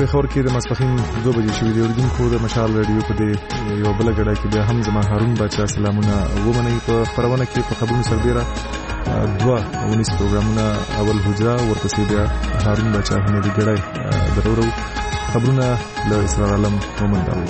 پېښور کې د ماسپښین 2 بجې شوې دي. اوریدونکو د مشال رادیو په دې یو بل غړای کې بیا هم زما هارون بچا سلامونه ومنئ. په خبرونه کې په خبرونو سربېره 2 ونیس پروګرامونه، اول حجره، ورپسې بیا هارون بچا هنري غړای درورو خبرونه له اسرار عالم ومنډاو.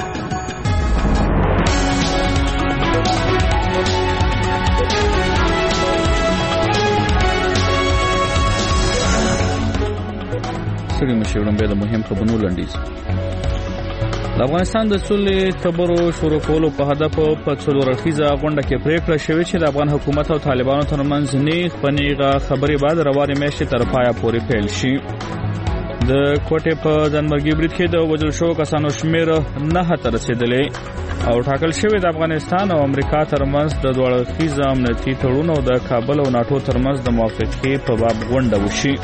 سړي مشورم به د مهم خبرونو لنډیز. د افغانستان د سولې خبرو شروع کولو په هدف په څلورخیزه غونډه کې پریکړه شوې چې د افغان حکومت او طالبانو ترمنځ نیغ پنیغه خبرې بعد روانې میاشتې تر پایه پورې پیل شي. د کوټې په ځانمرګي برید کې د وژل شوو کسانو شمېر 9 ته رسیدلی او ټاکل شوی د افغانستان او امریکا ترمنځ د دوه اړخیزه امنیتي تړون او د کابل او ناتو ترمنځ د موافقې په باب غونډه وشي.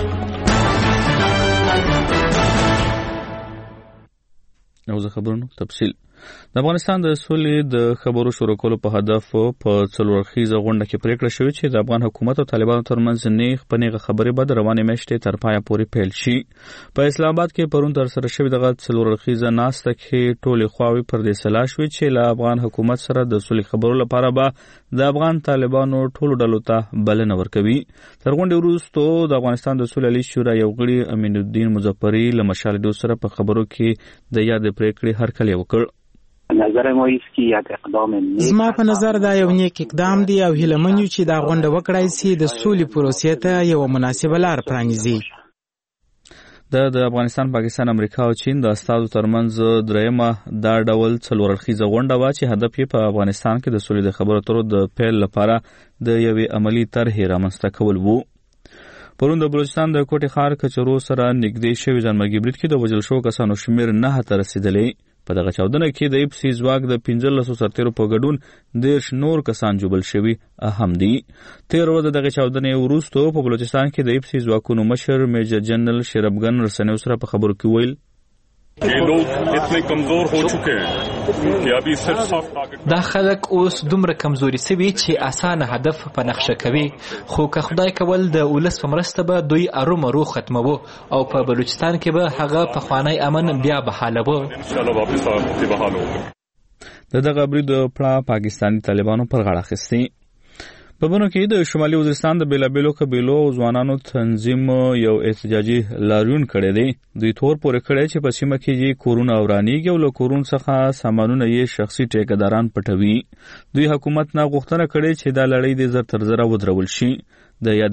او زه خبرونو تفصیل. د افغانستان د سولې د خبرو شروع کولو په هدف په څلورخیزه غونډه کې پریکړه شوې چې د افغان حکومت او طالبانو ترمنځ نیغ پنیغه خبرې بعد روانې میاشتې تر پایه پورې پیل شي. په اسلام آباد کې پرون تر سره شوې دغه څلورخیزه ناسته کې ټولې خواوې پر دې سلا شوې چې له افغان حکومت سره د سولې خبرو لپاره به د افغان طالبانو ټولو ډلو ته بلنه ورکوي. تر غونډې وروسته د افغانستان د سولې عالی شورا یو غړي امین الدین مظفری له مشال رادیو سره په خبرو کې د یاد پریکړې هرکلی وکړ. زما په نظر دا یو نیک اقدام دی او هیله من یو چې دا غونډه وکړای شي د سولې پروسې ته یو مناسبه لار پرانیزي. د افغانستان، پاکستان، امریکا او چین د استادو ترمنځ درېمه دا ډول څلورړخیزه غونډه وه چې هدف یې په افغانستان کې د سولې د خبرو اترو د پیل لپاره د یوې عملي طرحې رامنځته کول وو. پرون د بلوچستان د کوټې ښار کچرو سره نږدې شوي ځانمرګي برید کې د وژل شوو کسانو شمېر 9 ته رسېدلی. په دغه چاودنه کې د اپسي ځواک د 15 سرتیرو په ګډون 10 نور کسان جوبل شوي اهم دي. 13 ورځې دغه چاودنې وروسته په بلوچستان کې د اپسي ځواکونو مشر میجر جنرال شربګن رسنیو سره په خبرو کې ویل دا خلک اوس دومره کمزوري سوي چې اسانه هدف په نقشه کوي، خو که خدای کول د ولس په مرسته به دوی ارومرو ختموو او په بلوچستان کې به هغه پخوانی امن بیا بحالوو. د دغه برید پړه پاکستاني طالبانو پر غاړه اخیستی. په بنو کې د شمالي وزیرستان د بیلابیلو قبیلو او ځوانانو تنظیم یو احتجاجي لاریون کړی دی. دوی تور پورې کړی چې په سیمه کې یې کورونه ورانیږي او له کورونو څخه سامانونه یې شخصي ټیکهداران پټوي. دوی حکومت نه غوښتنه کړې چې دا لړۍ د زر تر زره ودرول شي. د یاد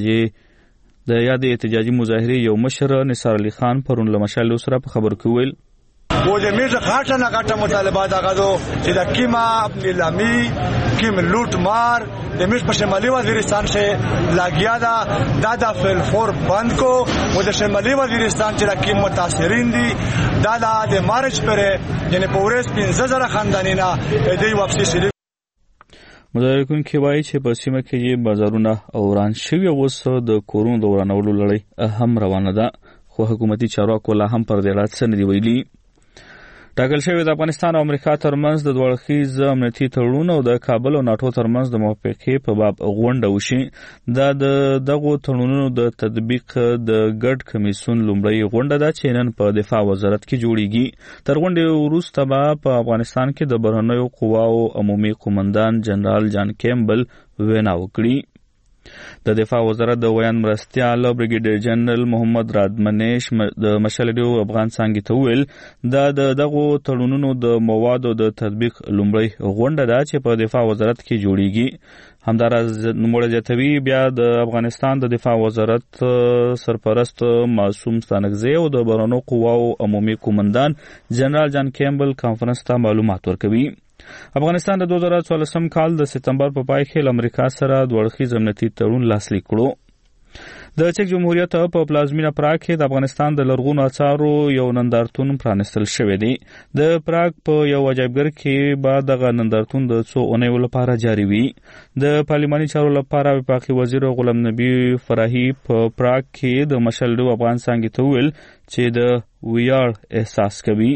احتجاجي مظاهرې یو مشر نثار علي خان پرون له مشال سره په خبرو کې ویل و د میزه غاټه نه غاټه مطالبات هغه دو چې د کیما نیلامي کیم لوټ مار د میز په شمالي وزیرستان سے لاګیا دا د فلفور بند کو و د شمالي وزیرستان چې د کیم متاثرین دي دا د مارچ پر یعنی پورس 15000 خاندانینا دوی واپسی شي. مدارکون کې وایي چې په سیمه کې یې بازارونه اوران شوي اوس د کورونو د ورانولو لړۍ هم روانه ده، خو حکومتي چارواکو لا هم پر دې اړه څه نه دي ویلي. ټاکل شوی د افغانستان او امریکا ترمنځ د دوه اړخیز امنیتي تړون او د کابل او ناتو ترمنځ د موافقې په باب غونډه وشي. دا د دغو تړونونو د تطبیق د ګډ کمیسیون لومړی غونډه ده چې نن په دفاع وزارت کې جوړیږي. تر غونډې وروسته به په افغانستان کې د بهرنیو قواو عمومي قومندان جنرال جان کیمبل وینا وکړي. د دفاع وزارت د ویان مرستیال بریګیډیر جنرال محمد رادمنیش د مشالډیو افغان څنګه ته ویل دا دغه تړونونو د موادو د تطبیق لومړی غونډه ده چې په دفاع وزارت کې جوړیږي. همداراز نوموړی زیاتوي بیا د افغانستان د دفاع وزارت سرپرست معصوم ستانکزی او د بهرنیو قواو عمومي قومندان جنرال جان کیمبل کانفرنس ته معلومات ورکوي. افغانستان د 2014 کال د سپتمبر په پای کې له امریکا سره دوه اړخیز امنیتي تړون لاسلیک کړو. د چک جمهوریت په پلازمینه پراګ کې د افغانستان د لرغونو اثارو یو نندارتون پرانستل شوی دی. د پراګ په یو عجایبګر کې به دغه نندارتون د څو اونیو لپاره جاری وي. د پارلماني چارو لپاره وفاقي وزیر غلام نبی فراهی په پراګ کې د مشالډو افغان څنګه ته ویل چې د ویاړ احساس کوي.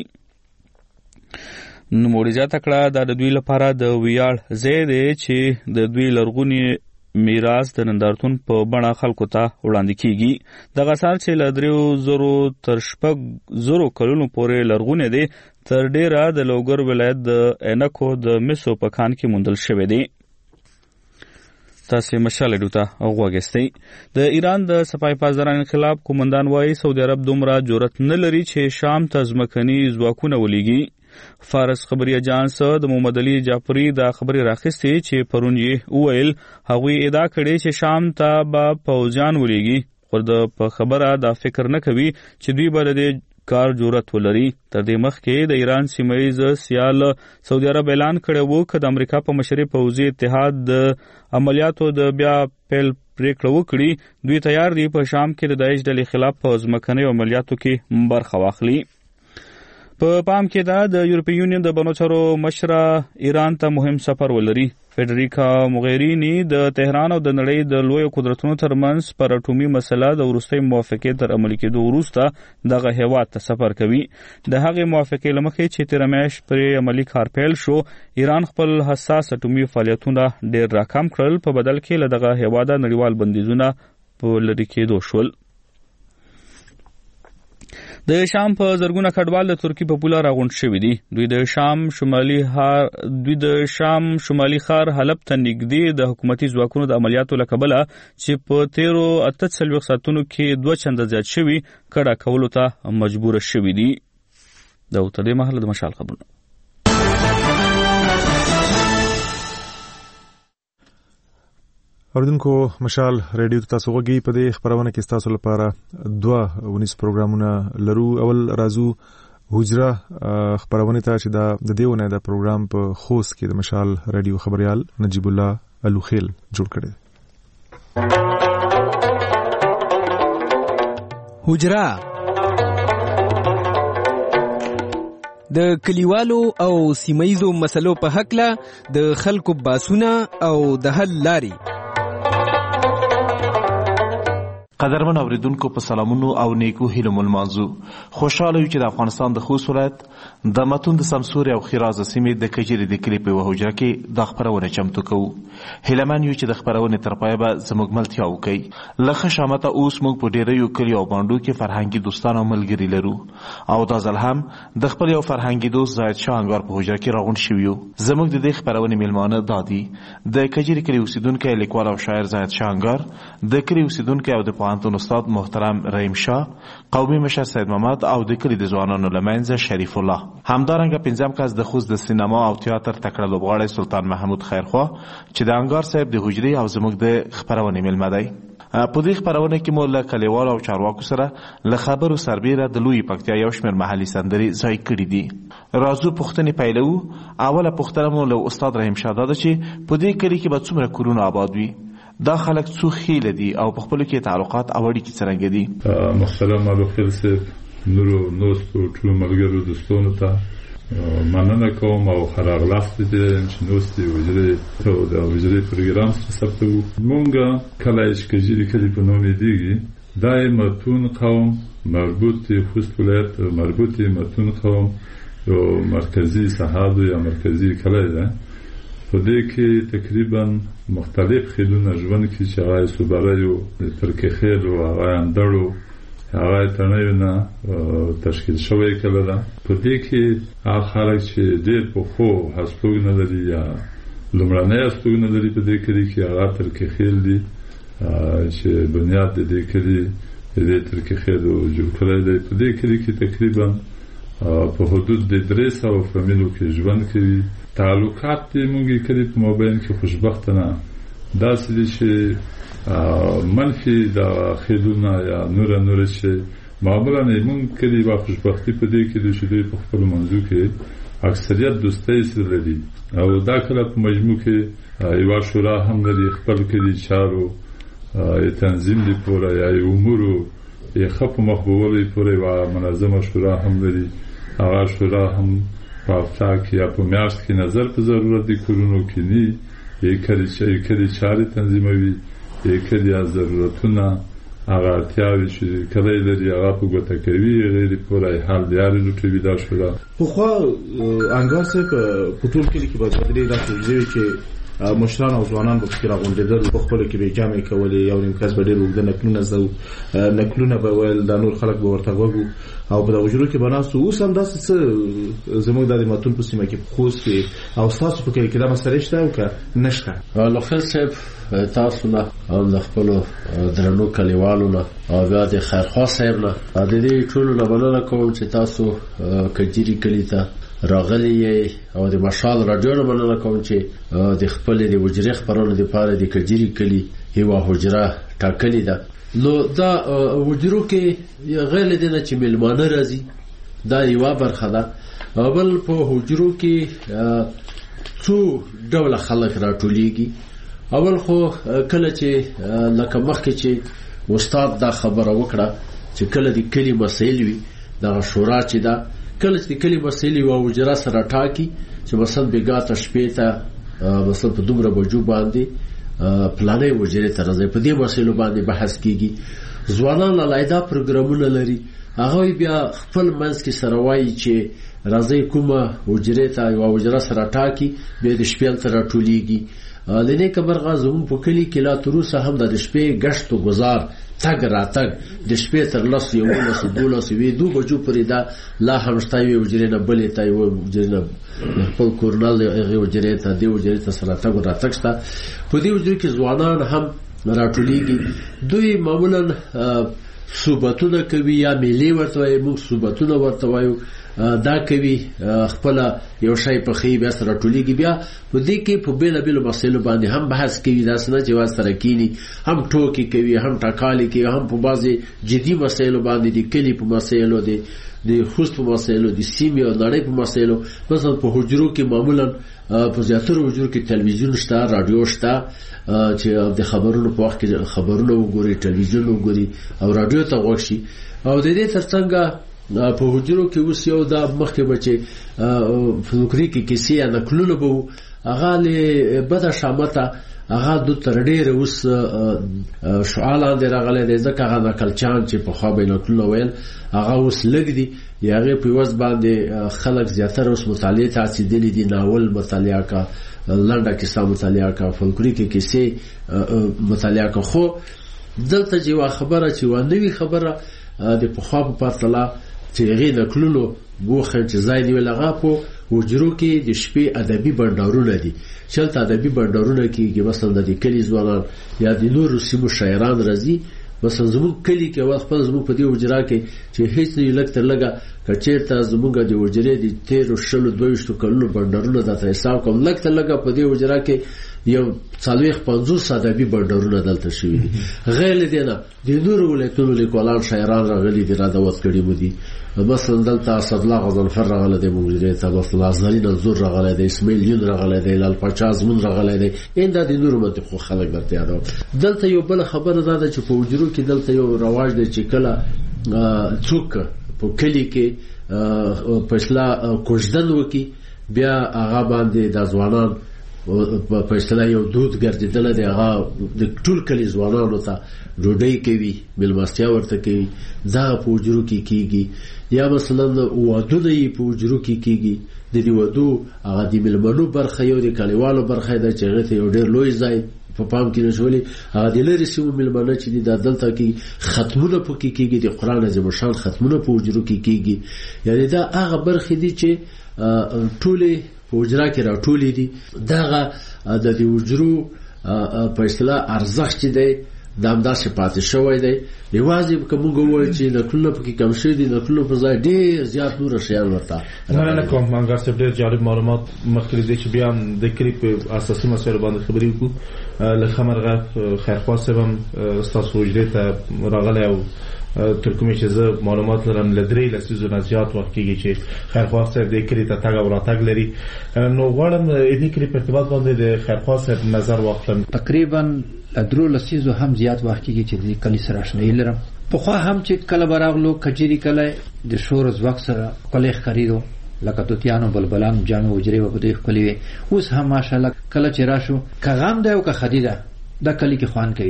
نوموړي زیاته کړه دا د دوی لپاره د ویاړ ځای دی چې د دوی لرغونی میراث د نندارتون په بڼه خلکو ته وړاندې کیږي دغه اثار چې له 3,000 تر 6,000 کلونو پورې لرغونی دی تر ډیره د لوګر ولایت د عینکو د مسو په کان کې موندل شوی دی. تاسو مشال ډوتا اوغوګستې د ایران د سپای پاسداران انقلاب قومندان وایي سعودي عرب دومره جرأت نه لري چې شام ته ځمکني ځواکونه ولېږي. فارس خبري اجانس د محمد علي جعفري د خبري راخستې چې پرون یې وویل هغوی ادعا کړې چې شام ته به پوځیان ولېږي خو د خبره دا فکر نه کوي چې دوی به د کار جرأت ولري. تر دې مخکې د ایران سیمه‌ییز سیال سعودي عرب اعلان کړی و چې د امریکا په مشرۍ پوځي اتحاد د عملیاتو د بیا پیل پریکړه وکړي. دوی تیار دي په شام کې د داعش ډلې خلاف په ځمکنیو عملیاتو کې برخه واخلي. په پام کې دا د یورپی یونین د بنو چارو مشره ایران ته مهم سفر ولري. فیډریکا موغیرینی د تهران او د نړۍ د لوی قدرتونو ترمنځ پر اټومي مسله د وروستۍ موافقې تر عملي کېدو وروسته دغه هیواد ته سفر کوي. د هغې موافقې له مخې چې تېره میاشت پرې عملي کار پیل شو ایران خپل حساس اټومي فعالیتونه ډېر راکم کړل په بدل کې له دغه هیواده نړیوال بندیزونه په لرې کېدو شول. د شام په زرګونه کډوال د ترکی په پوله راغونډ شوي دي. دوی د شام شمالي ښار حلب ته نږدې د حکومتي ځواکونو د عملیاتو له کبله چې په تیرو 48 ساعتونو کې 2 چنده زیات شوي کډه کولو ته مجبور شوي دي. دا تر دې مهاله د مشال خبرونه. اوردونکو مشال ریډیو ته تاسو غوږی په دې خبرونه کې تاسو لپاره 2 ونیس پروګرامونه لرو. اول رازو حجره خبرونه ته چې د دیونه د پروګرام په خوست کې د مشال ریډیو خبريال نجیب الله الوخیل جوړ کړی. حجره د کلیوالو او سیمایزو مسلو په حق له د خلکو باسونه او د حل لاري. قدرمن اوریدونکو په سلامونو او نیکو هیلو ملمانځو. خوشاله یو چې د افغانستان د خوست ولایت د متون د سمسوري او خیراز سیمې د کجری د کلی په حجره کې د خبرونه چمتو کوو. هیلمن یو چې د خبرونه تر پایه به زموږ ملتیا وکړي. لخه شامته اوس موږ په ډیرو کلی او باندو کې فرهنګي دوستان او ملګری لرو او دا ځل هم د خپل یو فرهنګي دوست زاید شاه انګار په حجره کې راغون شویو. زموږ د دې خبرونه میلمانه دادي د کجری کلی اوسیدونکو لیکوال او شاعر زاید شاه انګار، د کلی اوسیدونکو او د پوهنتون استاد محترم رحیم شاه، قومي مشر سید محمد او د کلی د ځوانانو لمنځه شریف الله. همدارنګه پنځم کس د خوست د سینما او تیاتر تکړه لوبغاړی سلطان محمود خیرخوا چې د انګار صاحب د حجرې او زموږ د خبرونه میلمه دی. په دې خبرونه کې مو له کلیوالو او چارواکو سره له خبرو سربیره د لوی پکتیا یو شمېر محلي سندرې ځای کړي دي. راځو پوښتنې پیلوو. اوله پوښتنه مو له استاد رحیم شاه ده چې په دې کلي کې به څومره کورونه آباد وي؟ دا خلک څو خیله دي او په خپلو کې تعلقات او اړیکې څرنګه دي؟ محترم الوخیل صاحب، نورو نوستو ټولو ملګرو دوستانو ته مننه کوم او ښه راغلاست دي چې نوستې حجرې ته د حجرې پروګرام سره ثبتوو. مونږ کلی چې کجري کلي په نوم یادېږي، دا یې متون قوم مربوط خوست ولایت مربوط متون قوم یو مرکزي ساحه یا مرکزي کلی ده. په دې کې تقریبا مختلف خیلونه ژوند کې چې هغه صوبرایو ترکیه خیل او هغه اندړو هغه تنوي نه تشکیل شوی کله ده. په دې کې هغه خلک چې ډېر په خو هستوګ نه لري یا لومړنی هستوګ نه لري په دې کې هغه ترکیه خیل دي چې بنیاد د دې کې د ترکیه خیل جوړ کړی دی. په دې کې تقریبا په حدود د 300 فامیلو کې ژوند کوي. تعلقات دې مونږ کړي په موبایل کې خوشبختانه داسې دي چې منفي د خیلونه یا نور چې معمولا مونږ کړي با خوشبختی په دې کې چې دوی په خپل منځو کې اکثریت دوستۍ سره لري او دا کله په مجموع کې یو شورا هم لري خپل کړي چارو تنظیم دی پورا یا امورو یې خپ مخبولي پورا و منظمه شورا هم لري. هغه شورا هم په هفته کې یا په میاشت کې نظر په ضرورت دي کورونو کې ني یې کړي چارې تنظیموي، یې کړي ضرورتونه هغه اړتیاوې چې کله لري هغه په ګوته کوي، غیر پوره حل دیارې لوټوي دا شورا. پخوا انګار صاحب په ټول کلي کې به بدلې دا پروژې چې مشران او ځوانان به فکر غونډېدل په خپل کې به جامع کولې یو نیم کس به ډېر وګړه نکلونه به ویل د نور خلک به ورته وګو او په دغه کې بناسو اوس هم داسې څه زموږ د ماتون په سیمه کې خوست کې او تاسو په کې دا مسله شته او که نشته؟ لوخل صاحب تاسو نه او د خپل درنو کلیوالو نه او بیا د خیرخوا صاحب نه د دې ټولو نه مننه کوم چې تاسو کجيري کلی ته راغلی او د مشال رادیو نه مننه کوم چې د خپل د وجري خبرونو لپاره د کجيري کلی یو حجره ټاکلې ده. نو دا وجرو کې غیر دینه چې ملمانه راځي دا یو برخه ده. بل په حجرو کې څو ډول خلک راټولېږي. اول خو کله چې لکه مخکې چې استاد دا خبره وکړه چې کله د کلی مسایل وي دا شورا چې دا کله چې کلی مسایل او وجره سره ټاکي چې مثلا بیګاته شپې ته مثلا په دومره بجو باندې پلانې وجره ته راځي په دې مسایلو باندې بحث کیږي. ځوانان لایدا پروګرامونه لري هغه بیا خپل منځ کې سره وایي چې راځي کومه وجره ته او وجره سره ټاکي به د شپې تر راټولېږي. لنه کبر غازم په کلی کې لا تروسه هم د شپې غشت او گزار تګ راتګ د شپې تر لس یو لس دولس وی دو بجو پرې دا لا همشتاوي وجره نه بلې تای و وجره خپل کورنل هغه وجره ته دی وجره ته سره تګ راتګ شته. په دې وجره کې ځوانان هم راټولېږي. دوی معمولا صوباتونه کوي یا ملي ورته وایي موږ صوباتونه ورته وایو دا کوي خپل یو شی په خې بیا سره ټولېږي. بیا په دې کې په بیلابیلو مسایلو باندې هم بحث کوي دا څنګه چې واس سره کینی هم ټوکی کوي هم ټاکالي کوي هم په بازي جدي مسایلو باندې د کلی په مسایلو د خوست په مسایلو د سیمې او نړۍ په مسایلو. مثلا په حجرو کې معمولا په زیاتره حجرو کې تلویزیون شته رادیو شته چې د خبرونو په وخت کې خبرونه وګوري ټلویزیون وګوري او رادیو ته غوږ شي. او د دې ترڅنګ په حجرو کې اوس یو دا مخکې بچي فلوکري کې کیسې یا نقلونه به هغه له بده شامته هغه د تر ډېر اوس شعاله د راغله د ځکه هغه نقلچان چې په خو به نقلونه ویل هغه اوس لګ دي یغه په وس باندې خلک زیاتره اوس مطالعه ته اچېدلي دي. ناول مطالعه کا لنډه کیسه مطالعه کا فلوکري کې کیسې مطالعه کا. خو دلته چې خبره چې و نوې خبره د په خو په پرتله چې هغه نقلونو بوخه چې ځای دی لغه په وجرو کې د شپې ادبي بندرونه دي. چلته ادبي بندرونه کې مثلا د کلی ځوانان یا د نور سیمو شاعران راځي. مثلا زموږ کلی کې وخت په زموږ په دې وجرا کې چې هیڅ نه لکتر لګه کچېرته زموږ د وجرې د 13 کلونو بندرونه د حساب کوم لکتر لګه په دې وجرا کې یو 450 ادبي بندرونه دلته شوي دي. غیر دینه د نور ولایتونو لیکوالان شاعران راغلي دي را دعوت کړي مو دي. مثلا دلته اسدالله غضنفر راغله د مجری ته مثلا زرین الزور راغله د اسماعیل یون راغله د لال پچاز مون راغله د انده د نور مت خو خلک درته یادو. دلته یو بل خبره ده چې په وجرو کې دلته یو رواج دی چې کله څوک په کلی کې پښلا کوژدن وکي بیا هغه باندې د ځوانان په اصطلاح یو دود ګرځیدل دی. هغه د ټول کلی ځوانانو ته ډوډۍ کوي ملمستیا ورته کوي. دا په وجرو کې کیږي. یا مثلا وادونه په وجرو کې کیږي. د دې ودو هغه د ملمنو برخه یو د کلیوالو برخه ده چې هغه ته یو ډېر لوی ځای په پام کې نشولې. هغه د لری سیمو ملمنه چې د دلته کې ختمونه پکې کیږي د قران عظیم شان ختمونه په وجرو کې کیږي. یعنی دا هغه برخه دي چې ټوله وجرا کې راټولې دي. داغه د دې وجرو په اصطلاح ارزښت دی د همداسې پاتې شوی دی. یوازې کوم غوړ چې نقلونه پکې کم شوی دي نقلونه په ځای ډېر زیات نور شیان ورته نه کوم منګر څه ډېر جالب معلومات مخکې دي چې بیا د کلیپ اساسي مسایل باندې خبرې وکړو. لخمرغه خیرخوا سبم استاد وجدي ته راغلی او تر کومه چې زه معلومات لرم لدري لسیزو نه زیات وخت کېږي چې خیرخوا صاحب د کلی ته تاګ او راتګ لري. نو غواړم دې کلی په ارتباط باندې د خیرخوا صاحب نظر واخلم. تقریبا درو لسیزو هم زیات وخت کېږي چې د کلی سره آشنایي لرم. په خو هم چې کله براغلو کجيري کله د شور زوق سره کله خریدو لکه توتیانو بلبلان جامع وجري و بده کلی اوس هم ماشاءالله کله چې راشو کغام دی او که خدیده د کلی کې خوان کوي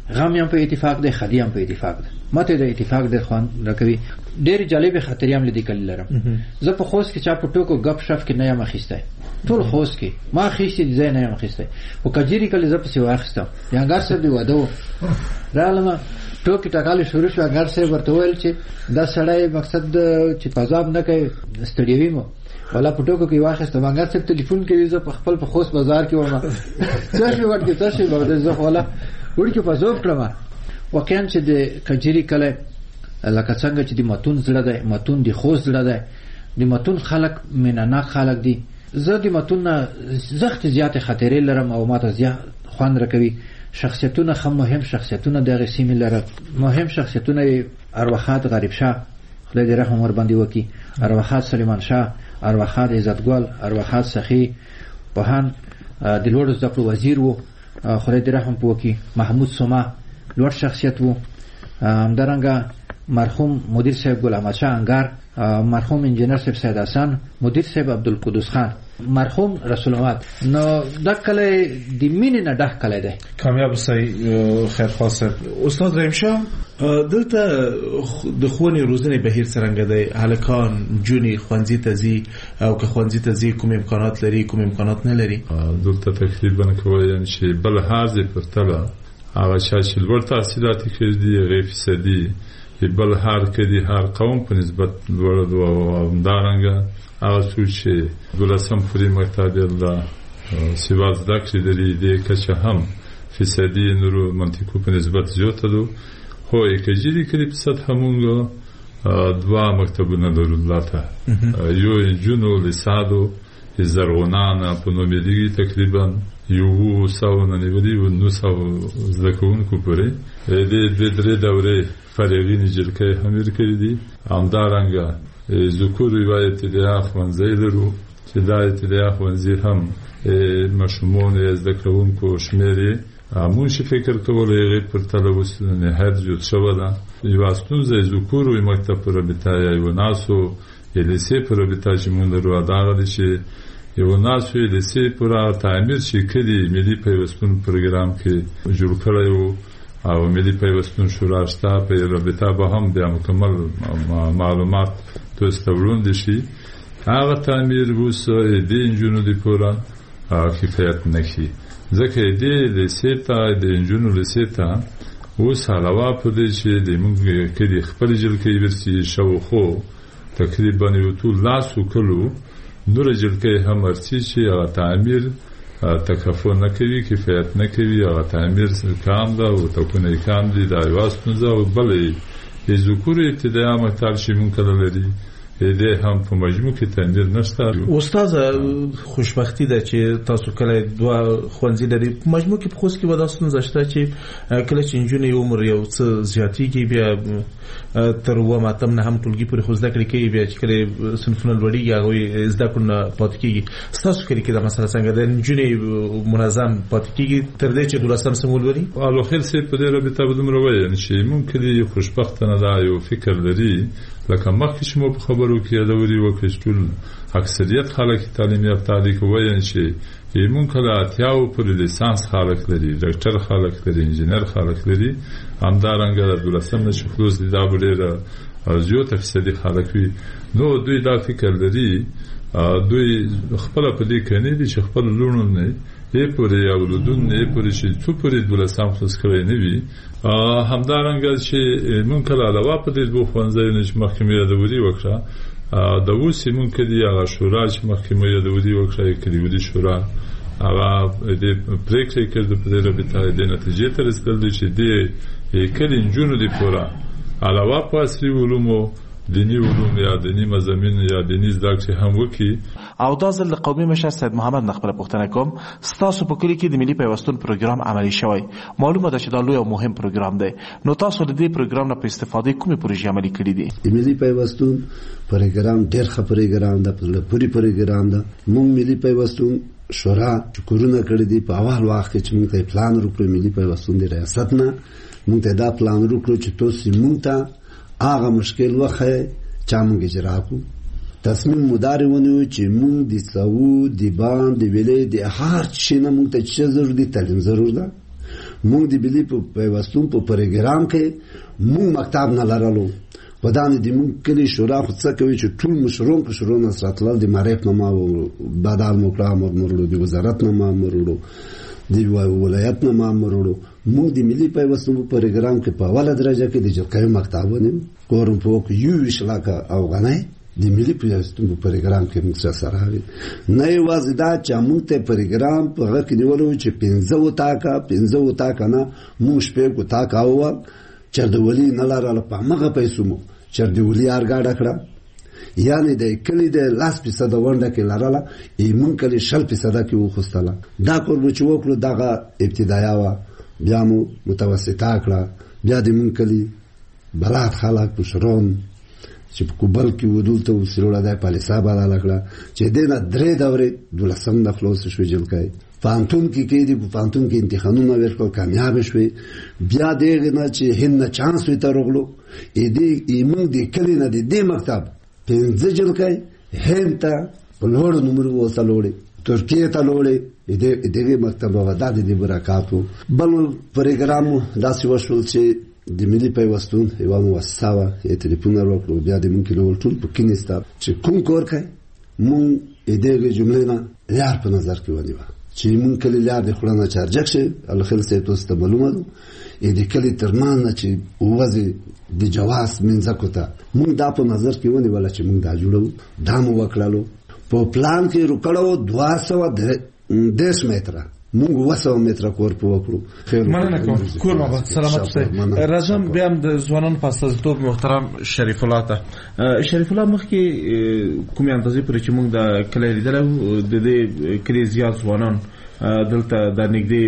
غم هم په اتفاق دی، خدي هم په اتفاق دی. ماته د اتفاق د خوان راکوي. ډېر جالب خاطرې هم لیدل لرم. زه په خوست کې چا په ټوکو غپ شپ کې نه یم اخیسته، ټول خوست کې ما اخیستې ځای نه یم اخیسته. په کجيري کله زه په سی واخیستم یا ګر سره دی واده رالم ټوکی ټکاله شروع شو. ګر سره ورته ویل چې دا سړی مقصد چې تذاب نه کوي ستړي مو ولا په ټوکو کې واخیسته. ما ګر سره ټلیفون کوي زه په خپل په خوست بازار کې ومه څه شي ورته څه شي ورته زه ولا ورته په زوب کړم. واقعا چې د کجيري کله لکه څنګه چې د متون زړه ده، متون د خوست زړه ده، د متون خلک مینانا خلک دي. زه د متون زخت زیات خطرې لرم او ماته زیات خوان راکوي. شخصیتونه هم مهم شخصیتونه دغه سیمې لري. مهم شخصیتونه ارواحات غریب شاه خدای دې رحم ور باندې وکي، ارواحات سلیمان شاه، ارواحات عزتګل، ارواحات سخی پهان د لوړ زده کړو وزیر وو خدای دې رحم وکي. محمود سوما لوړ شخصیت وو. همدارنګه مرحوم مدیر صاحب ګل احمد شاه انګار، مرحوم انجینر صاحب سید حسن، مدیر صاحب عبدالقدوس خان، مرحوم رسول احمد. نو دا کله د مینې نه ډک کله دی. کامیاب سي خیر خاصه استاد رحیم شاه دلته د خونې روزنې بهیر څنګه دی؟ هلکان جونی خوانزي تزي او که خوانزي تزي کوم امکانات لري کوم امکانات نه لري؟ دلته تقریبا کوي یعنی چې بل هازه پرتله هغه چې لوړ تحصیلات کړي غیر فیصدي بل هر کدي هر قوم په نسبت لوړ او دارنګه هغه چې دولسم پوری مکتب الله سیواز دکې لري د کچه هم فیصدي نورو منطقو په نسبت زیاته دو. خو کجيري کړي په سطح مونږ دوا مکتبونه درلته یو جنو لسادو زرغونانه په نوم دی تقریبا یو ساونه نیولې و نو ساو زکون کو پرې د درې دورې فرعي جلکې هم ورکړي دي. همدارنګه ذکر روایت د اخوانزي لرو چې د اخوانزي هم مشمون از دکونکو شمیرې مونږ فکر کولای غیر پر تلوث نه هر جوړ شو ده. یو استونزه ذکر او مکتب پر بتای یو ناسو یلسه پر بتای چې مونږ درو اداغه چې یو ناسو یلسه پر تعمیر شي کړي ملي پیوستون پروګرام کې جوړ کړی او ملي پیوستون شورا شته په رابطه به هم د مکمل معلومات توستورون شي. هغه تعمیر وسه د انجونو د پورا کفایت نشي ځکه د سیتا د انجونو لسیتا اوس علاوه په دې چې د موږ کې خپل جلکې ورسي شو خو تقریبا یو ټول لاسو کلو نور جلکې هم ورسي چې هغه تعمیر تکفو نه کوي کفایت نه کوي. هغه تعمیر کام ده او تکونه کام دي دا واسطه او بلې د ذکر ابتداء مکتب چې مونږ لري دې هم په مجموع کې تعمیر نشته. استاد خوشبختی ده چې تاسو کله دوا خوانزي لري په مجموع کې په خوست کې وداستون زشته چې کله چې انجونې عمر یو څه زیاتیږي بیا تر و ماتم نه هم ټولګي پر خوزده کړی کې بیا چې کله صنفونه لوړیږي هغه زده کړه پات کیږي. تاسو کله کې دا مسله څنګه ده انجونې منظم پات کیږي تر دې چې دولسم سمول وري؟ په اخر سي په دې رابطه بدوم روي چې ممکن خوشبخت نه دا یو فکر لري لکه مخکې چې مو په خبرو کې یادوري وکړ ټول اکثریت خلک تعلیم یافته دي کوي چې مونږ کله اتیاو پر لیسانس خلک لري، ډاکټر خلک لري، انجینر خلک لري. همدارنګه د دولسم نشه خلوص دي دا بلې زیات فیصدي خلک وي. نو دوی دا فکر لري دوی خپل په دې کې نه دي چې خپل لونو نه یې پورې یو لودون نه پورې چې څو پورې دولسم خلص کړی نه وي. همدارنګه چې مونږ کله علاوه په دې دوه خوانځي نش محکمې یادوري وکړه د اوسې مونږ دی هغه شورا چې محکمې یادوري وکړه کلیودي شورا هغه د پریکړې کړې په دې رابطه د نتیجې تر رسیدل چې د کلی جنونو دی پورا علاوه په اصلي علومو دینی علوم یا دینی مضامین یا دینی زده کړې هم وکړي. او دا ځل قومي مشر سید محمد نخبر پوښتنه کوم ستاسو په کلی کې د ملي پیوستون پروګرام عملي شوی معلومه ده چې دا لوی او مهم پروګرام دی. نو تاسو د دې پروګرام نه په استفاده کومې پروژې عملي کړې دي؟ د ملي پیوستون پروګرام ډېر ښه پروګرام ده، په پوری پروګرام ده. موږ ملي پیوستون شورا شکرونه کړی دي په اول وخت کې چې موږ ته پلان وکړو ملي پیوستون د ریاست نه موږ ته دا پلان وکړو چې تاسو موږ ته هغه مشکل وخه چې موږ اجرا کوو. تصمیم مدار ونیو چې موږ د سعود د باند د ویلې د هر شي نه موږ ته چې ضروري تعلیم ضرور ده. مونږ د ملي پیوستون په پروګرام کې مونږ مکتب نه لرلو ودانې د مونږ کلی شورا خو څه کوي چې ټول مشرون په شورا نه ساتلل د معرف نه ما بدل مقام مرلو د وزارت نه ما مرلو د ولایت نه ما مرلو مونږ د ملي پیوستون په پروګرام کې په اوله درجه کې د جرګې مکتبونه کورم په یو وشلاکه او غنای د ملي پیوستون په پروګرام کې موږ سره راوي نه یوازې دا چې موږ ته پروګرام په هغه کې نیولو چې 15 وتا نه موږ شپې کو تا کاوه چردولي نه لاره په مغه پیسو مو چردولي ارګاډه کړه یعنی د کلی د 10% ونده کې لاره ایمون کلی 10% کې وخستله دا کور چې وکړو دغه ابتدایا وا بیا مو متوسطه کړه بیا د مون کلی بلاد خلک مشرون چې په کوبل کې ودولته وسروړه د پالیسا بالا لکړه چې دینه درې دورې دولسم د خلاص شو جلکای فانتون کې د فانتون کې امتحانونه ورکړ کامیاب شوی بیا دغه نه چې هنه چانس وي ترغلو اې دې ایمن دې کلی نه دې مکتب پنځه جلکای هنته په لوړ نمبر وسلوړي ترکیه ته لوړي دغه مکتب ودا د برکاتو بل پروګرام داسې وشول چې د ملي پیوستون یو مؤسسه وا ټلیفون ورکړو بیا د مونږ له ټول په کینستا چې کوم کور کوي مونږ دغه جمله نه لار په نظر کې ونیو چې مونږ کله لار د خلانه چارجک شي الخل سه توسته معلومه ده د کلی ترمان چې وځي د جواز منځ کوته مونږ دا په نظر کې ونیول چې مونږ دا جوړو دا مو وکړلو په پلان کې رکړو 210 متره مونږ 200 متره کور په وکړو مننه کوم کور ما سلامت اوسئ راځم بیا د ځوانان په استازیتوب محترم شریف الله ته شریف الله مخکې کومې اندازې پر چې مونږ د کلی لیدلو د دې کلی زیات ځوانان دلته د نګدي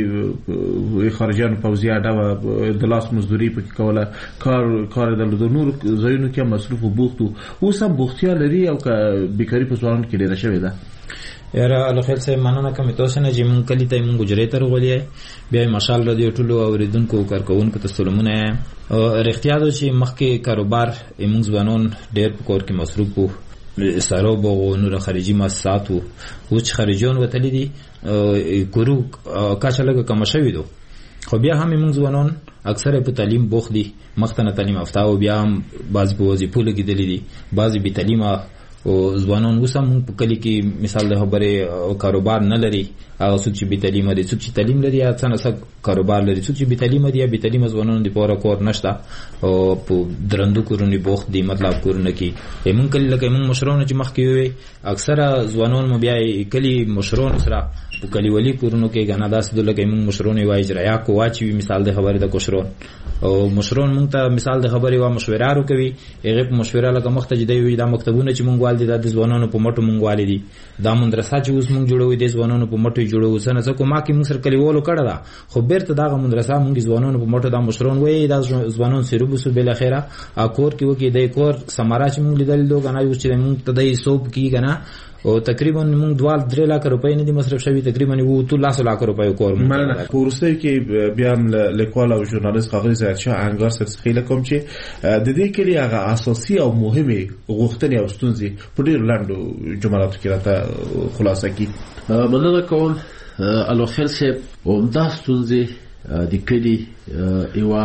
خارجيان پوزیا ډاوه د لاس مزدوري پکې کوله کار د نور زینو کې مصرف بوختو اوس هم بوختیا لري او که بیکاری په ځوانان کې ډیره شوې ده یاره الخیل صاحب مننه کوم تاسو نه چې مونږ کلی ته مونږ جوړې تر غولې بیا مشال رادیو ټولو اوریدونکو کارکونکو ته سلامونه رښتیا ده چې مخکې کاروبار موږ ځوانان ډېر په کور کې مصروف وو سارو بغو نور خارجي مؤسسات او چې خارجيون وتلي دي کورو کاچا لګه کم شوی دو خو بیا هم موږ ځوانان اکثره په تعلیم بوخ دي مختنه تعلیم یافته او بیا هم بعض په وظیفو لګیدلې دي بعض به تعلیمه او ځوانان وسم په کلی کې مثال د خبره کاروبار نه لري هغه څوک چې به تعلیم لري څوک چې تعلیم لري یا څنګه کاروبار لري څوک چې به تعلیم لري یا به تعلیم ځوانانو د پوره کور نشته او په درندو کورونی بوخت دي مطلب کورونه کې موږ کلی لکه موږ مشرونه چې مخ کې وي اکثره ځوانان مو بیا کلی مشرون سره په کلی ولی کورونو کې غنا داس د لکه موږ مشرونه وای اجرا کو واچي مثال د خبره د کوشرون او مشرون موږ ته مثال د خبره وا مشوره ورو کوي هغه مشوره لکه مخته جدي وي دا مکتبونه چې موږ والدي د ځوانانو په مټو موږ والدي دا مدرسه چې اوس موږ جوړوي د ځوانانو په مټو جوړو سنه څه کومه کې موږ سره کلیوالو کړه دا خو بیرته دا مدرسه موږ ځوانانو په مټو د مشرون وي دا ځوانان سره بوسو بل اخره اکور کې وکي د کور سمارا چې موږ لیدل دوه غنا یو چې موږ ته د حساب کې غنا او تقریبا موږ 2 لک روپۍ نه دي مصرف شوی تقریبا 2 لک روپۍ کور مننه ورسته کې بیا لیکوال او ژورنالیست خاغلی زیاتشاه انګار سره خیله کوم چې د دې کلی هغه اساسي او مهمه غوښتنې او ستونزې په ډیر لاندو جملاتو کې راته خلاصه کی مننه کوم الو خیر سه عمده ستونزې د کلی ایوا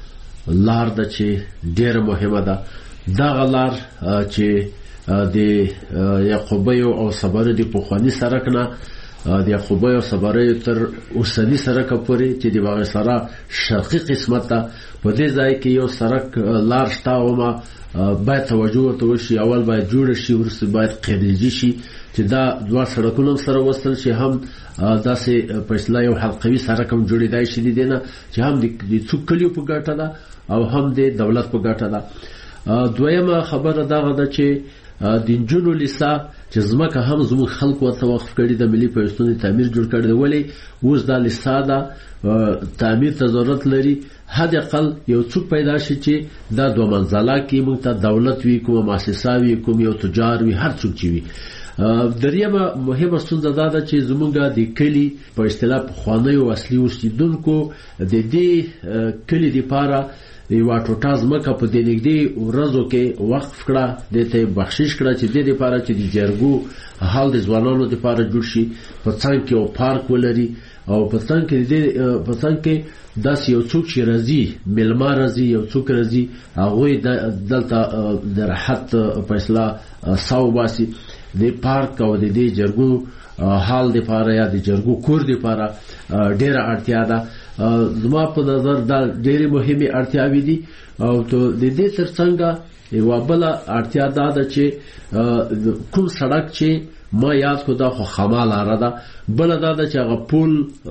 لار د چې ډیر مهمه ده دا غلار چې د یعقوبیو او صبر د پوخانی سرک نه د یعقوبیو صبر تر اوسنی سرک پورې چې د باغ سره شرقي قسمت ته په دې ځای کې یو سرک لار شته او ما باید توجه ورته وشي اول باید جوړ شي ورسره باید قیدی شي چې دا دوه سرکونه سره وصل شي هم داسې پښلا یو حلقوي سرک هم جوړیدای شي دي نه چې هم د څوکلیو په ګټه ده او هم د دولت په ګټه ده دویمه خبره دا ده چې د جنو لیسا چې زمکه هم زموږ خلک ورته وقف کړي د ملي پیوستون تعمیر جوړ کړي ولی اوس د لیسا دا تعمیر ته ضرورت لري حد اقل یو څوک پیدا شي چې دا دوه منزله کې موږ ته دولت وی کوم مؤسسه وی کوم یو تجار وی هر څوک چی وی دریمه مهمه ستونزه دا ده چې زمونږ د کلي په اصطلاح پخوانیو اصلي اوسیدونکو د دې کلي دپاره یوه ټوټه ځمکه په دې نږدې ورځو کې وقف کړه، دې ته بخشش کړه چې دې دپاره چې د جرګو حال د ځوانانو دپاره جوړ شي، په څنګ کې یو پارک ولري او په څنګ کې داسې یو څوک چې راځي میلمه راځي یو څوک راځي هغوی دلته د راحت په اصطلاح ساه وباسي. د پارک او د دې جرګو حال دپاره یا د جرګو کور دپاره ډېره اړتیا ده. زما په نظر دا ډېرې مهمې اړتیاوې دي او د دې ترڅنګ یوه بله اړتیا دا ده چې کوم سړک چې ما یاد کو دا خو خما لاره ده، بله دا ده چې هغه پل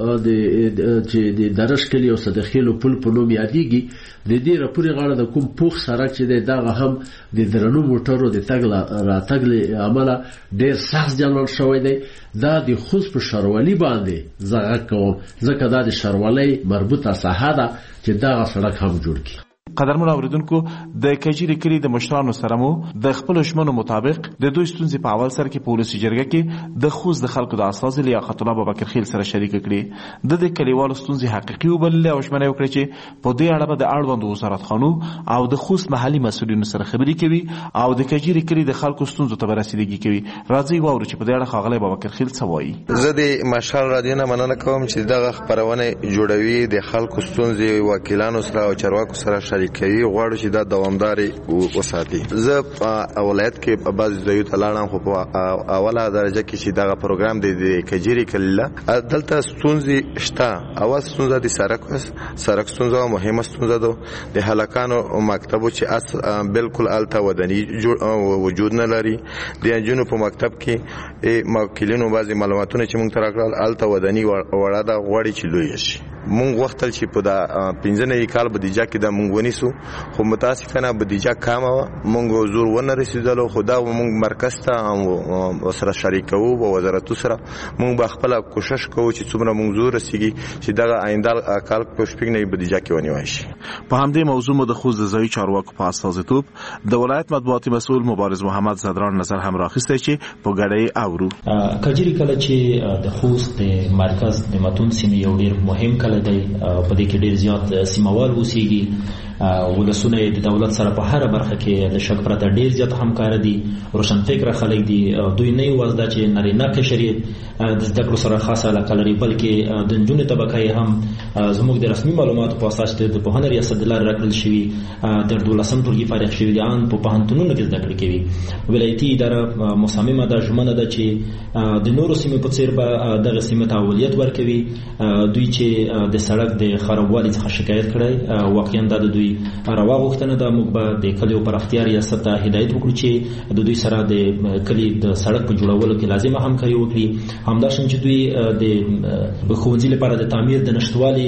چې د درش کلي او صدخیلو پل په نوم یادېږي، د دې راپورې غاړه د کوم پوخ سړک چې دی دغه هم د درنو موټرو د تګ راتګ له امله ډېر سخت جنرال شوی دی. دا د خوست په ښاروالي باندې زه غږ کوم ځکه دا د ښاروالۍ مربوطه ساحه ده چې دغه سړک هم جوړ کړي. قدرمن اوریدونکو، د کجیري کلي د مشرانو سره مو د خپل ژمنو مطابق د دوی ستونزې په اول سر کې په ولسي جرګه کې د خوست د خلکو د استازي لیاقت الله ابوبکر خیل سره شریک کړي. د کلیوالو ستونزې حقیقي وبللې او ژمنه وکړه چې په دې اړه به د اړوندو وزارتخانو او د خوست محلي مسؤلینو سره خبرې کوي او د کجیري کلي د خلکو ستونزو ته رسیدګي کوي. راځي واورو چې په دې اړه ښاغلی ابوبکر خیل څه وایي. زه د مشال رادیو نه مننه کوم چې دغه خپرونه جوړوي، د خلکو ستونزې وکیلانو سره او چارواکو سره شریکوي، غواړو چې دا دوامداري وساتي. زه ولایت کې په بعض ځایو ته لاړم خو په اوله درجه کې چې دغه پروګرام د کجیري کلي دلته ستونزې شته. اول ستونزه د سړک ستونزه مهمه ستونزه ده. د هلکانو مکتبو چې بالکل الته وداني وجود نه لري. د انجونو په مکتب کې موکلینو بعضی معلوماتونه چې موږ تر کړل الته وداني وړه ده، غواړي چې لوی شي. مونږ وختل چې په دا 15 کال بودیجه کې دا مونږ ونیسو، خو متاسفانه بودیجه کمه و، مونږ زور ونه رسیدلو. خو دا مونږ مرکز ته سره شریکو او وزارتو سره مونږ به خپل کوشش کوو چې څومره مونږ زور رسیږي چې دا آینده کال په شپږنې بودیجه کې ونیول شي. په همدې موضوع مو د خوست د ځایي چارواکو په استازیتوب د ولایت مطبوعاتي مسؤل مبارز محمد زدران نظر هم راخیستی چې په ګډه اورو. کجیري کله چې د خوست د مرکز د متون سیمې یو ډیر مهم کله دی، په دې کې ډیر زیات سیموال اوسېږي، ولسونه د دولت سره په هر برخه کې د شک پرته ډیر زیات همکار دي، روشن فکر خلک دي. دوی نه یوازې دا چې نارینه قشري د زده کړو سره خاصه علاقه لري، بلکې د نجونو طبقه هم زموږ د رسمي معلوماتو په اساس د پوهنې ریاست د لارې راکړل شوي د 12 ټولګي فارغ شوي دي، ان په پوهنتونونو کې زده کړې کوي. ولایتي اداره مصممه ده، ژمنه ده چې د نورو سیمو په څیر به دغه سیمه ته اولویت ورکوي. دوی چې د سړک د خرابوالي څخه شکایت کړی، واقعا دا د دوی روا غوښتنه ده. موږ به د کلیو پر اختیار ریاست ته هدایت وکړو چې د دوی سره د کلی د سړک په جوړولو کې لازمه همکاري وکړي. همداشان چې دوی د ښوونځي لپاره د تعمیر د نشټوالي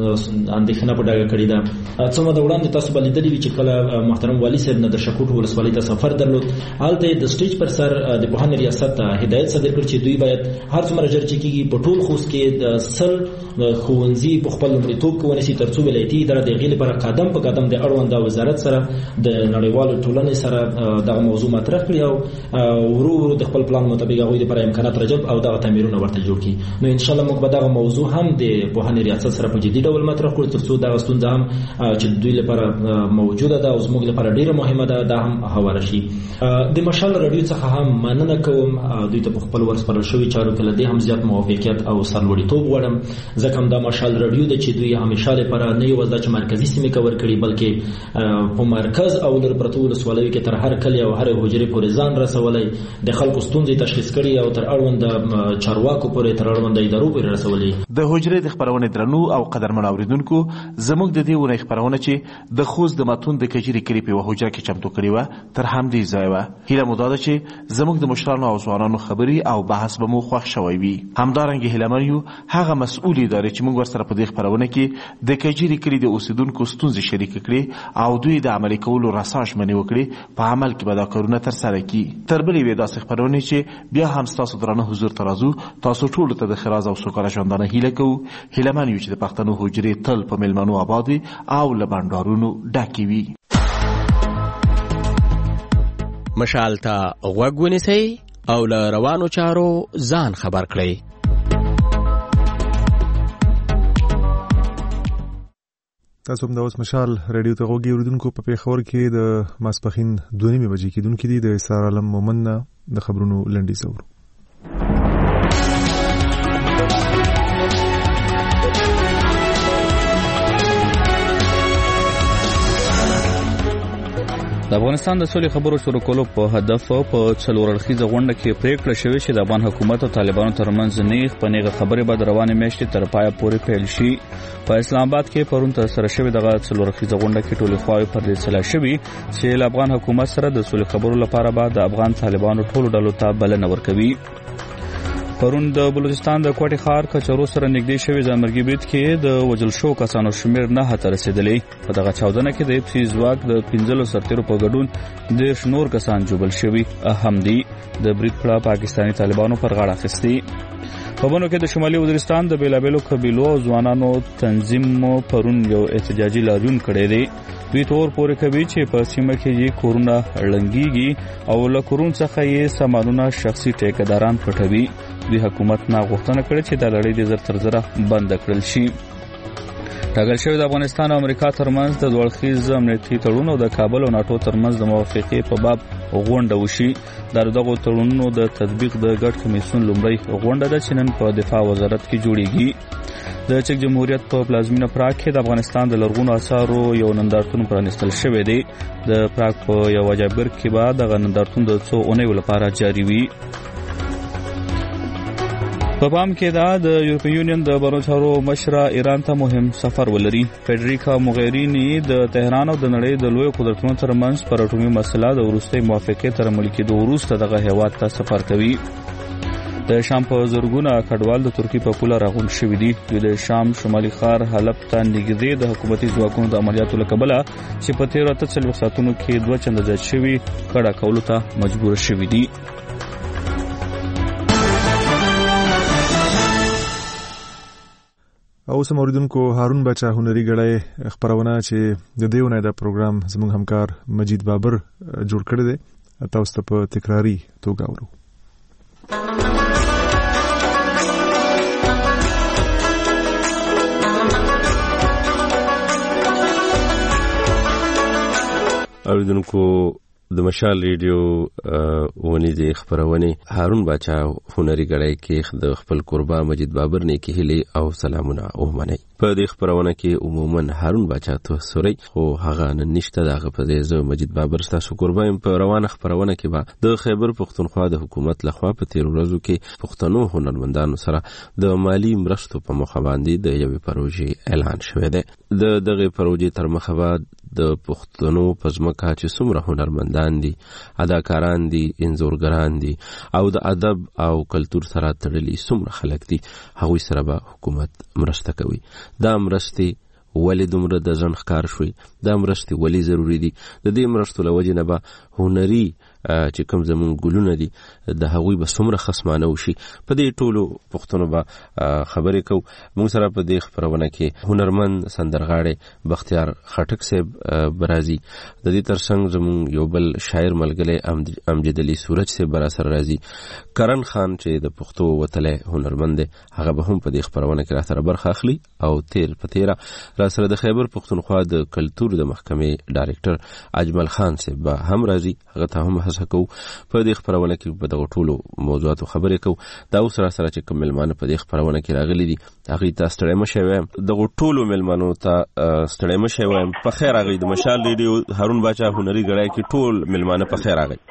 اندېښنه په ډاګه کړې ده. څه موده وړاندې تاسو به لیدلي وي چې کله محترم والي صاحب نه د شکوټ ولسوالۍ ته سفر درلود، هلته د سټیج پر سر د پوهنې ریاست ته هدایت صادر کړ چې دوی باید هر څومره ژر چې کېږي په ټول خوست کې د 100 ښوونځي په خپل لومړیتوب کې ونیسي، تر څو ولایتي اداره د هغې لپاره قدم په قدم د اړونده وزارت سره د نړیوالو ټولنې سره دغه موضوع مطرح کړي او ورو ورو د خپل پلان مطابق هغوی لپاره امکانات راجلب او دغه تعمیرونه ورته جوړ کړي. نو انشاءالله موږ به دغه موضوع هم د پوهنې ریاست سره په جدي ډول مطرح کړو، تر څو دغه ستونزه هم چې دوی لپاره موجوده ده او زموږ لپاره ډیره مهمه ده دا هم هواره شي. د مشال رادیو څخه هم مننه کوم، دوی ته په خپل ورسپارل شوي چارو کې له دې هم زیات موافقیت او سرلوړیتوب غواړم، ځکه هم دا مشال رادیو ده چې دوی همیشه لپاره نه یوازې چې مرکزي سیمې کور کړي، بلکې په مرکز او لر پرتو ولسوالیو کې تر هر کلی او هر حجرې پورې ځان رسولی، د خلکو ستونزې تشخیص کړي او تر اړوند چارواکو پورې تر اړوند ادارو پورې رسولي. د حجرې د خبرونې درنو او قدرمن اوریدونکو، زموږ د دې ونې خبرونه چې د خوست د متون د کجیري کلي په حجره کې چمتو کړې وه تر همدې ځایه وه. هیله مو دا ده چې زموږ د مشرانو او ځوانانو خبرې او بحث به مو خوښ شوی وي. همدارنګه هیله من یو هغه مسؤل ادارې چې موږ ورسره په دې خبرونه کې د کجیري کلي د اوسیدونکو ستونزې شریک کړي او دوی د عملي کولو رسا ژمنې وکړي، په عمل کې به دا کارونه ترسره کړي. تر بلې یوې داسې خپرونې چې بیا هم ستاسو درانه حضور ته راځو، تاسو ټولو ته د ښه راز او سوکاله ژوندانه هیله کوو. هیله من یو چې د پښتنو حجرې تل په میلمنو آباد وي او له بنډارونو ډکې وي. مشال ته غوږ ونیسئ او له روانو چارو ځان خبر کړئ. تاسو هم د اوس مشال رادیو ته غوږی اوریدونکو په پیښور کې د ماسپخین 2:30 بجې کېدونکې دي. د اسرار عالم مومن د خبرونو لنډیز اورو. د افغانستان د سولې خبرو شروع کولو په هدف په څلور اړخیزه غونډه کې پریکړه شوې چې د افغان حکومت او طالبانو ترمنځ نیغ په نیغه خبرې به د روانې میاشتې تر پایه پورې پیل شي. په اسلام آباد کې پرون ترسره شوې دغه څلور اړخیزه غونډه کې ټولې خواوې پر دې سلا شوي چې له افغان حکومت سره د سولې خبرو لپاره به د افغان طالبانو ټولو ډلو ته بلنه ورکوي. پرون د بلوچستان د کوټي ښار کچرو سره نږدې شوی ځانمرګي برید کې د وژل شو کسانو شمیر 9 ته رسیدلی. په دغه چاودنه کې د اپسي ځواک د 15 سرتیرو په ګډون 10 نور کسان جوړل شوي. اهم دي د برید پړه پاکستاني طالبانو پر غاړه اخیستي. په بنو کې د شمالي وزیرستان د بیلابیلو قبیلو او ځوانانو تنظیم پرون یو احتجاجي لاریون کړی دی. دوی تور پورې کوي چې په سیمه کې یې کورونه لنګيږي او له کورون څخه یې سامانونه شخصي ټیکداران پټوي. دوی حکومت نه غوښتنه کړې چې د لړۍ د زر تر زره بند کړل شي. ټاکل شوی د افغانستان او امریکا ترمنځ د دوړخیز امنیتي تړون او د کابل او ناتو ترمنځ د موافقې په باب غونډه وشي. دغه تړونونو د تطبیق د ګډ کمیسیون لومړی غونډه ده چې نن په دفاع وزارت کې جوړیږي. د چک جمهوریت په پلازمینه پراګ کې د افغانستان د لرغونو آثارو یو نندارتون پرانیستل شوی دی. د پراګ په یو عجایبګر کې به دغه نندارتون د 2 اونیو لپاره جاري وي. په پام کې دا د یورپی یونین د بهرنیو چارو مشره ایران ته مهم سفر ولري. فیډریکا موغیرینی د تهران او د نړۍ د لوی قدرتونو ترمنځ پر اټومي مسله د وروستۍ موافقې تر عملي کېدو وروسته دغه هیواد ته سفر کوي. د شام په زرګونه کډوال د ترکی په پوله راغون شوي دي. دوی د شام شمالي ښار حلب ته نږدې د حکومتي ځواکونو د عملیاتو له کبله چې په 13 ساعتونو کې 2 چنده زیات شوي کډه کولو ته مجبور شوي دي. او سم اوریدونکو هارون بچا هنري غړی خبرونه چې د دیونه د پروګرام زموږ همکار مجید بابر جوړ کړی دی. تاسو ته په تکراری توګه اورو. اوریدونکو د مشال ریډیو ونی د خبرونه هارون بچا هنري غړی کې د خپل قربا مجید بابر نه کې هلي او سلامونه او منی. په دې خبرونه کې عموما هارون بچا ته سوري خو هغه نه نشته. دغه په دې زو مجید بابر تاسو قربایم په روانه خبرونه کې به د خیبر پختونخوا د حکومت لخوا په 13 ورځو کې پښتنو هنرمندانو سره د مالی مرستو په مخه باندې د یوې پروژې اعلان شوی دی. دغه پروژې تر مخه د پښتنو پزماکه چې څومره هنرمندان دي، اداکاران دي، انځورګران دي او د ادب او کلچر سره تړلي څومره خلک دي، هغوی سره به حکومت مرسته کوي. دا مرستې ولې دومره د ځن ښکار شوي؟ دا مرستې ولې ضروري دي؟ د دې مرستو له وجې نه به هنري چې کوم زمون ګلونه دي د هغوی به څومره خصمانه وشي. په دې ټولو پښتنو به خبرې کوو. موږ سره په دې خبرونه کې هنرمند سندرغاړی بختیار خټک صاحب برازي، د دې ترڅنګ زمون یو بل شاعر ملګری امجد علي سورج صاحب برا سره راځي. کرن خان چې د پښتو وتلې هنرمند دی هغه به هم په دې خبرونه کې را سره برخه اخلي. او تیر په تیره را سره د خیبر پښتونخوا د کلچر د محکمې ډایرکټر اجمل خان صاحب به هم راځي. هغه ته هم هڅه کوو په دې خبرونه کې په دغه ټولو موضوعاتو خبرې کوو. دا اوس را سره چې کوم ملمانه په دې خبرونه کې راغلي دي هغه ته ستړی مشه وایم. دغه ټولو ملمانو ته ستړی مشه وایم. په خیر راغلی د مشال ریډیو هارون بچا هنري غړی کې ټول ملمانه په خیر راغلی.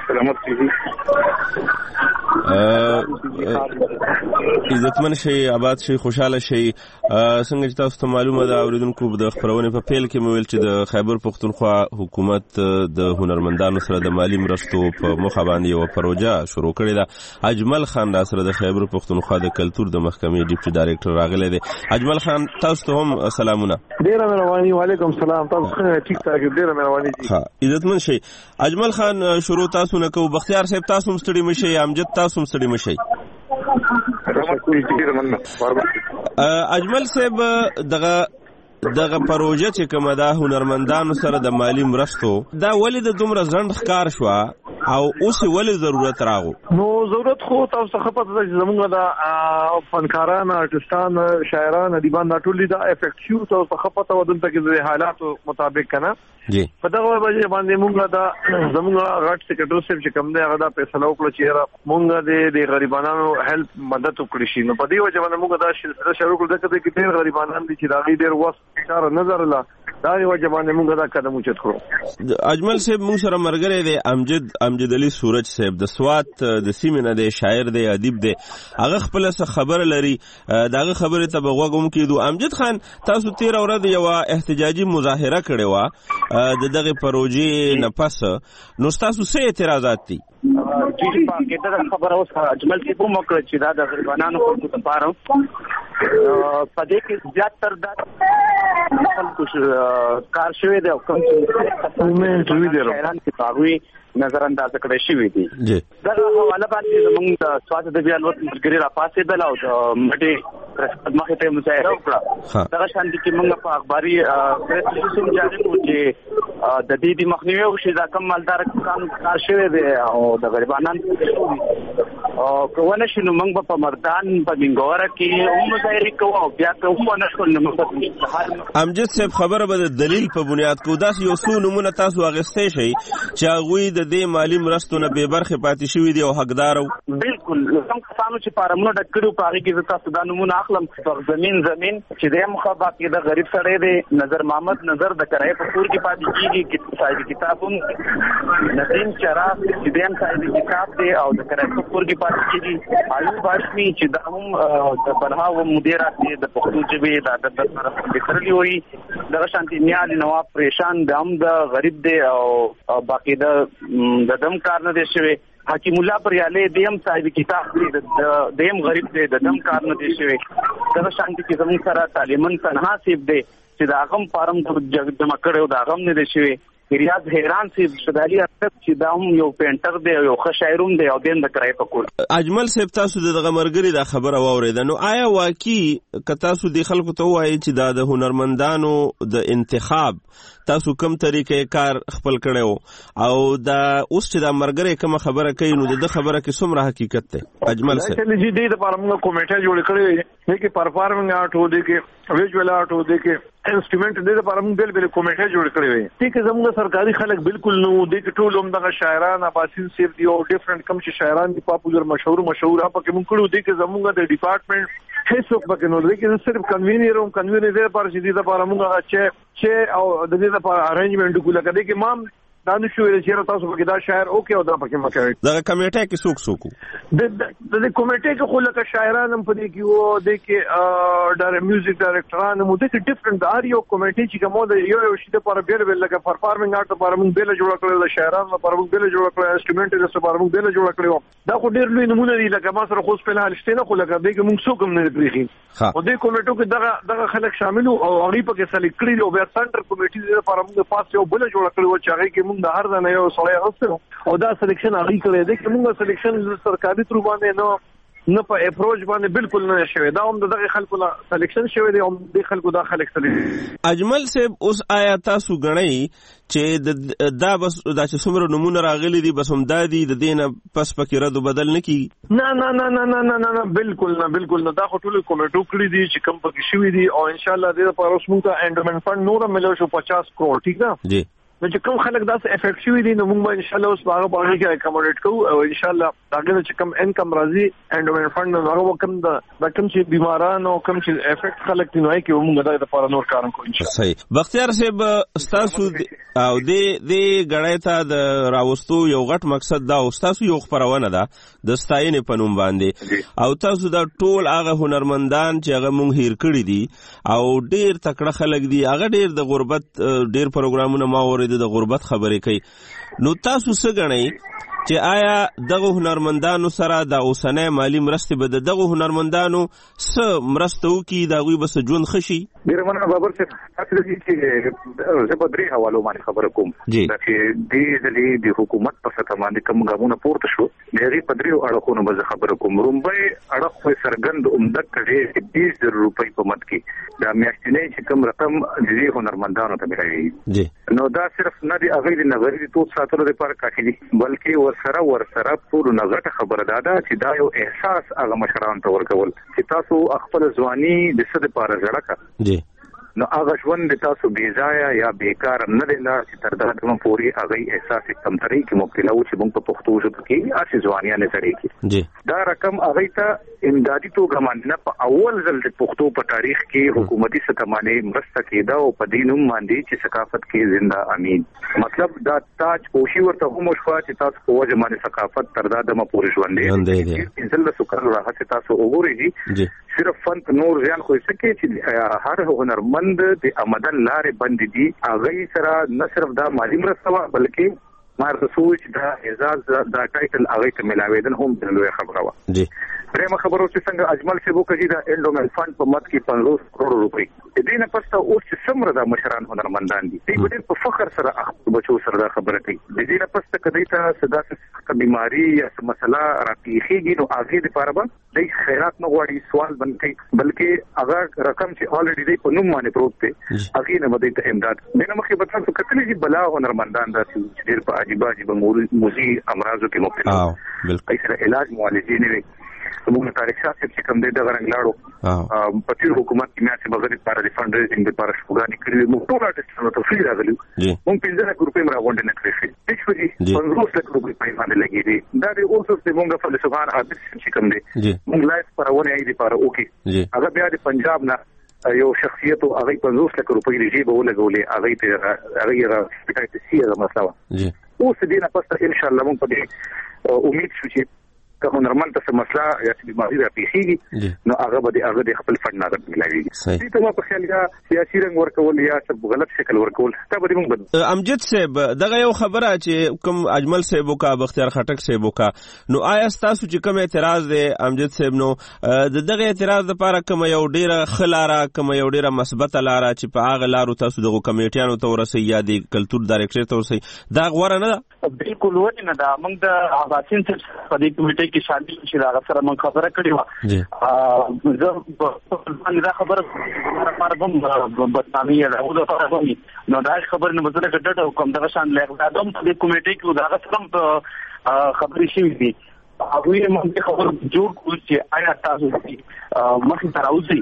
عزتمن شي، آباد شي، خوشاله شي. څنګه چې تاسو ته معلومه ده اوریدونکو د خبرونه په پیل کې مو ویل چې د خیبر پختونخوا حکومت د هنرمندانو سره د مالی مرستو په مخه باندې یو پروژه شروع کړې ده. اجمل خان را سره د خیبر پختونخوا د کلچر د محکمې ډیپټي ډایرکټر راغلی دی. اجمل خان تاسو ته هم سلامونه. ډیره مهرباني. وعلیکم السلام. تاسو څنګه ټیک ټاک؟ ډیره مهرباني جی. ها عزتمن شي. اجمل خان شروع تاسو نه کو. بختیار صاحب تاسو هم ستړي مشي، امجد تاسو هم ستړي مشي. اجمل صاحب دغه پروژه چې کومه ده هنرمندانو سره د مالی مرستو دا ولې د دومره ځنډ ښکار شوه؟ او اوس ولې ضرورت راغو؟ نو ضرورت خو تاسو څه پته ده چې زموږ د فنکاران ارتستان شاعران ادیبان ټول دا افیکټ شو تاسو څه پته ودلته کې د حالاتو مطابق کنه جی په دغه وجه باندې موږ دا زموږ غټ سیکریټری صاحب چې کوم دی هغه دا فیصله وکړه چې موږ د غریبانو هیلپ مدد وکړي شي. نو په دې وجه باندې موږ دا شروع کړو چې ډېر غریبانان دي چې دا ډېر وخت کار نظر لا دا یو ځبانه موږ دا قدم اوچت کړو. اجمل صاحب موږ سره مرګره دی امجد علي سورج صاحب د سوات د سیمې نه دی، شاعر دی، ادیب دی، هغه خپل څه خبر لري، داغه خبره ته بغوګم کیدو. امجد خان تاسو 13 ورځې یو احتجاجي مظاهره کړې و د دغه پروژې نه پس، نو تاسو څه اعتراضات دي؟ چې په کې دا خبره اوس اجمل صاحب مو کړ چې دا د غریبانو خلکو لپاره په دې کې زیاتره د خلکو کار شوی دی او کوم چې هغوی نظر انداز کړی شوی دی. دا حواله باندې زموږ د سواد د بیالوت ملګري راپاسېدل او د مټې مخې ته مظاهره وکړه. دغه شان دي چې موږ په اخباري پریس جاری کړو چې د دې مخنیوي وشي دا کم مالدار کار شوی دی او د غریبانو او کوونه شنو موږ په مردان په منګوره کې هم مظاهره کوو او بیا کوو نه شو نو موږ امجد صاحب خبره به د دلیل په بنیاد کو داس یو څو نمونه تاسو اغستې شي چې هغوی د دې مالی مرستو نه بې برخې پاتې شوي دي او حقدار وو. بالکل کوم کسانو چې فارمونه ډک کړو په هغې کې تاسو دا نمونه اخلم. زمین چې د مخه باقي د غریب سړی دی نظر محمد نظر د کرایې په کور کې پاتې کېږي، صاحب کتاب هم نسیم چراغ چې د صاحب کتاب دی او د کرایې په کور کې پاتې کېږي. ایوب هاشمي چې دا هم د بلها و مدیرات دی د پښتو ژبې د ادب سره فکرلی وي. دغه شانتي نیال نواب پریشان د هم د غریب دی او باقي د دم کار نه دی شوی. حکیم الله پریاله دیم صاحب کتاب دی دیم غریب دی د دم کار نه دی شوی. دغه شانتي چې زموږ سره تعلیمن تنها سیب دی چې دا غم فارم د جمع کړو دا غم نه دی شوی. ریاض حیران سیب شدالي اکتب چې دا هم یو پینټر دی او یو ښه شاعر هم دی او دین د کرایې په کور. اجمل صاحب تاسو دغه مرګري دا خبره واورېده، نو آیا واقعي که تاسو د خلکو ته ووایي چې دا د هنرمندانو د انتخاب تاسو کوم طریقې کار خپل کړی او دا اوس چې دا مرګري کومه خبره کوي نو د خبره کې څومره حقیقت دی؟ اجمل صاحب چې دې د پاره موږ کمیټه جوړ کړې وي چې پرفارمنګ آرټ هو دي کې ویژوال آرټ هو دي کې انسټرومنټ دې د پاره موږ بل کمیټه جوړ کړې وي چې زموږ سرکاري خلک بالکل نو دې کې ټول هم دغه شاعران اباسین سیف دی او ډیفرنٹ کم چې شاعران دي پاپولر مشهور هغه کې موږ کړو دې کې زموږ د ډپارټمنټ هیڅوک پکې نو دې کې صرف کنوینر دې لپاره چې دې لپاره موږ چې او د دې لپاره ارینجمنټ کوله کړي کې مام دا نو شو چې تاسو پکې دا شاعر اوکې او دا پکې مکه دا کمیټه کې څوک د کمیټه کې خو لکه شاعران هم پدې کې وو د کې میوزیک ډایرکټران مو د ډیفرنٹ د یو کمیټه چې کومه د یو شی د پر بیل لکه پرفارمنګ آرټ لپاره موږ بیل جوړ کړل، د شاعرانو لپاره موږ بیل جوړ کړل، انسټرومنټ لپاره موږ بیل جوړ کړو. دا خو ډېر لوی نمونه دي لکه ما سره خو په حال شته نه خو لکه دې کې موږ څوک هم نه پریخي او د کمیټو کې دغه خلک شامل او هغه پکې سلیکټ کړی او بیا سنټر کمیټې لپاره موږ پاس یو بل جوړ کړو چې هغه کې موږ د هر ځای یو سړی غوښتل او دا سلیکشن هغه کړی دی چې موږ سلیکشن سرکاري تر باندې نه په اپروچ باندې بالکل نه شوی، دا هم دغه خلکو لا سلیکشن شوی دی او د خلکو دا خلک سلیکشن. اجمل صاحب اوس آیا تاسو غنئ چې دا بس دا چې څومره نمونه راغلي دي بس هم دا دي د دینه پس پکې رد بدل نه کی؟ نه نه نه نه نه نه نه بالکل نه دا خو ټول کومیټو کړی دي چې کم پکې شوی دي او ان شاء الله د لپاره اوس موږ ته انډومنټ فند نور ملو شو 50 کروڑ ټیک ده جی. نو چې کوم خلک داسې افیکټ شوي دي نو موږ به انشاءالله اوس په هغه باندې کې اکاموډیټ کوو او انشاءالله هغه چې کوم انکم راځي انډومنټ فند نو هغه کوم د کوم چې بیماران او کوم چې افیکټ خلک دي نو کې موږ د لپاره نور کار کوو انشاءالله. صحیح. بختیار صاحب تاسو او د غړای ته د راوستو یو غټ مقصد دا تاسو یو خبرونه ده د ستاینې په نوم باندې او تاسو دا ټول هغه هنرمندان چې هغه موږ هیر کړی دي او ډیر تکړه خلک دي هغه ډیر د غربت ډیر پروګرامونه ما ورید د غربت خبرې کوي، نو تاسو څه غنئ چې آیا دغه هنرمندانو سره د اوسنۍ مالی مرستې به دغه هنرمندانو څه مرسته وکړي د هغوی به ژوند ښه شي؟ ډیر مننه بابر صاحب تاسو د چې زه په درې حوالو باندې خبره کوم چې د دې حکومت په سطح باندې کوم ګامونه پورته شو د هغې په درېو اړخونو به زه خبره کوم. لومړی اړخ خو څرګند عمده کړی 20,000 روپۍ په مد کې د میاشتنۍ چې کوم رقم د دې هنرمندانو ته ملایي نو دا صرف نه د هغې د نظري توپ ساتلو لپاره کافي دي بلکې ورسره ټولو نه غټه خبره دا چې دا یو احساس هغه مشرانو ته ورکول چې تاسو خپل ځواني د څه دپاره زړه کړه نو هغه ژوند د تاسو بې ځایه یا بیکاره نه دی لاړ چې تر دغه دمه پورې هغوی احساس کمترۍ کې مبتلا و چې موږ په پښتو ژبه کې هسې ځوانیانې سړی کړي دا رقم هغوی ته امدادي توګه باندې نه په اول ځل د پښتو په تاریخ کې حکومتي سطح باندې مرسته کېده او په دې نوم باندې چې ثقافت کې زنده امین مطلب دا تاج پوشي ورته هم وشوه چې تاسو په وجه باندې ثقافت تر دا دمه پورې ژوندی دی 15 کال راهیسې تاسو وګورئ صرف فن نور ځان خو څه کې چې هر هنرمند د آمدن لارې بند دي هغه سره نه صرف دا مالی مرسته بلکې مارسو چې دا اعزاز دا ټایټل هغه ته ملاویدل هم د لوی خبره و. درېمه خبره چې څنګه اجمل صاحب وکړي دا انډومل فند په مد کې 50 کروڑ روپۍ د دې نه پسته اوس چې څومره د مشران هنرمندان دي دوی ډېر په فخر سره خپل بچو سره دا خبره کوي د دې نه پسته کدی ته صدا بیماری یا مسله راپیخیږي نو هغه لپاره به د خیرات نه غواړي سوال بنکي بلکې هغه رقم چې الریډي دی په نوم باندې پروت دی هغه نه بده ته امداد نه مخې به تاسو کتلې چې بلا هنرمندان دا چې ډېر په عجیب موزي امراضو کې مبتلا بالکل سره علاج معالجې نه وي موږ تاریخ شاسته چې کوم دې د غرنګ لاړو په تیر حکومت کې میاشتې بغیر لپاره د فند ریزینګ لپاره شوګانی کړې موږ ټول آرټیستانو ته فری راغلي موږ 15 لک روپۍ راغونډې نه کړې شي هیڅ 15 لک روپۍ په باندې لګې دي دا د اوس څه موږ فلسفان عادت چې کوم دې موږ لایف پرونه یې لپاره اوکي هغه بیا د پنجاب نه یو شخصیت او هغه 15 لک روپۍ لري به ولګولې هغه ته هغه سپیټایټ سی هغه مسله اوس دې نه پسته ان شاء الله موږ په امید شو چې که هنرمند ته مسله یا بیماری راپیخیږي نو هغه به هغه د خپل فند نه ملایوي دې ته په خیال یا سیاسي رنګ ورکول یا څه غلط شکل ورکول دا به موږ امجد صاحب دغه یو خبره چې کوم اجمل صاحب وکا بختیار خټک صاحب وکا نو آیا تاسو چې کوم اعتراض دی امجد صاحب نو دغه اعتراض لپاره کوم یو ډیره خلاره کوم یو ډیره مثبت لاره چې په هغه لارو تاسو دغه کمیټیانو ته ورسي یا د کلچر ډایرکټر ته ورسي دا غوړه نه بالکل ونه نه دا موږ د آباسین څخه په دې کمیټې کې شامل شي دا سره موږ خبره کړې و زه په دا خبره لپاره کوم بدنامي راو دا نو دا خبره نه بدله کړه کوم دا شان لږ دا د کمیټې کې دا سره خبرې شي دي هغه موږ خبر جوړ کړو چې آیا تاسو مخې ته راوځي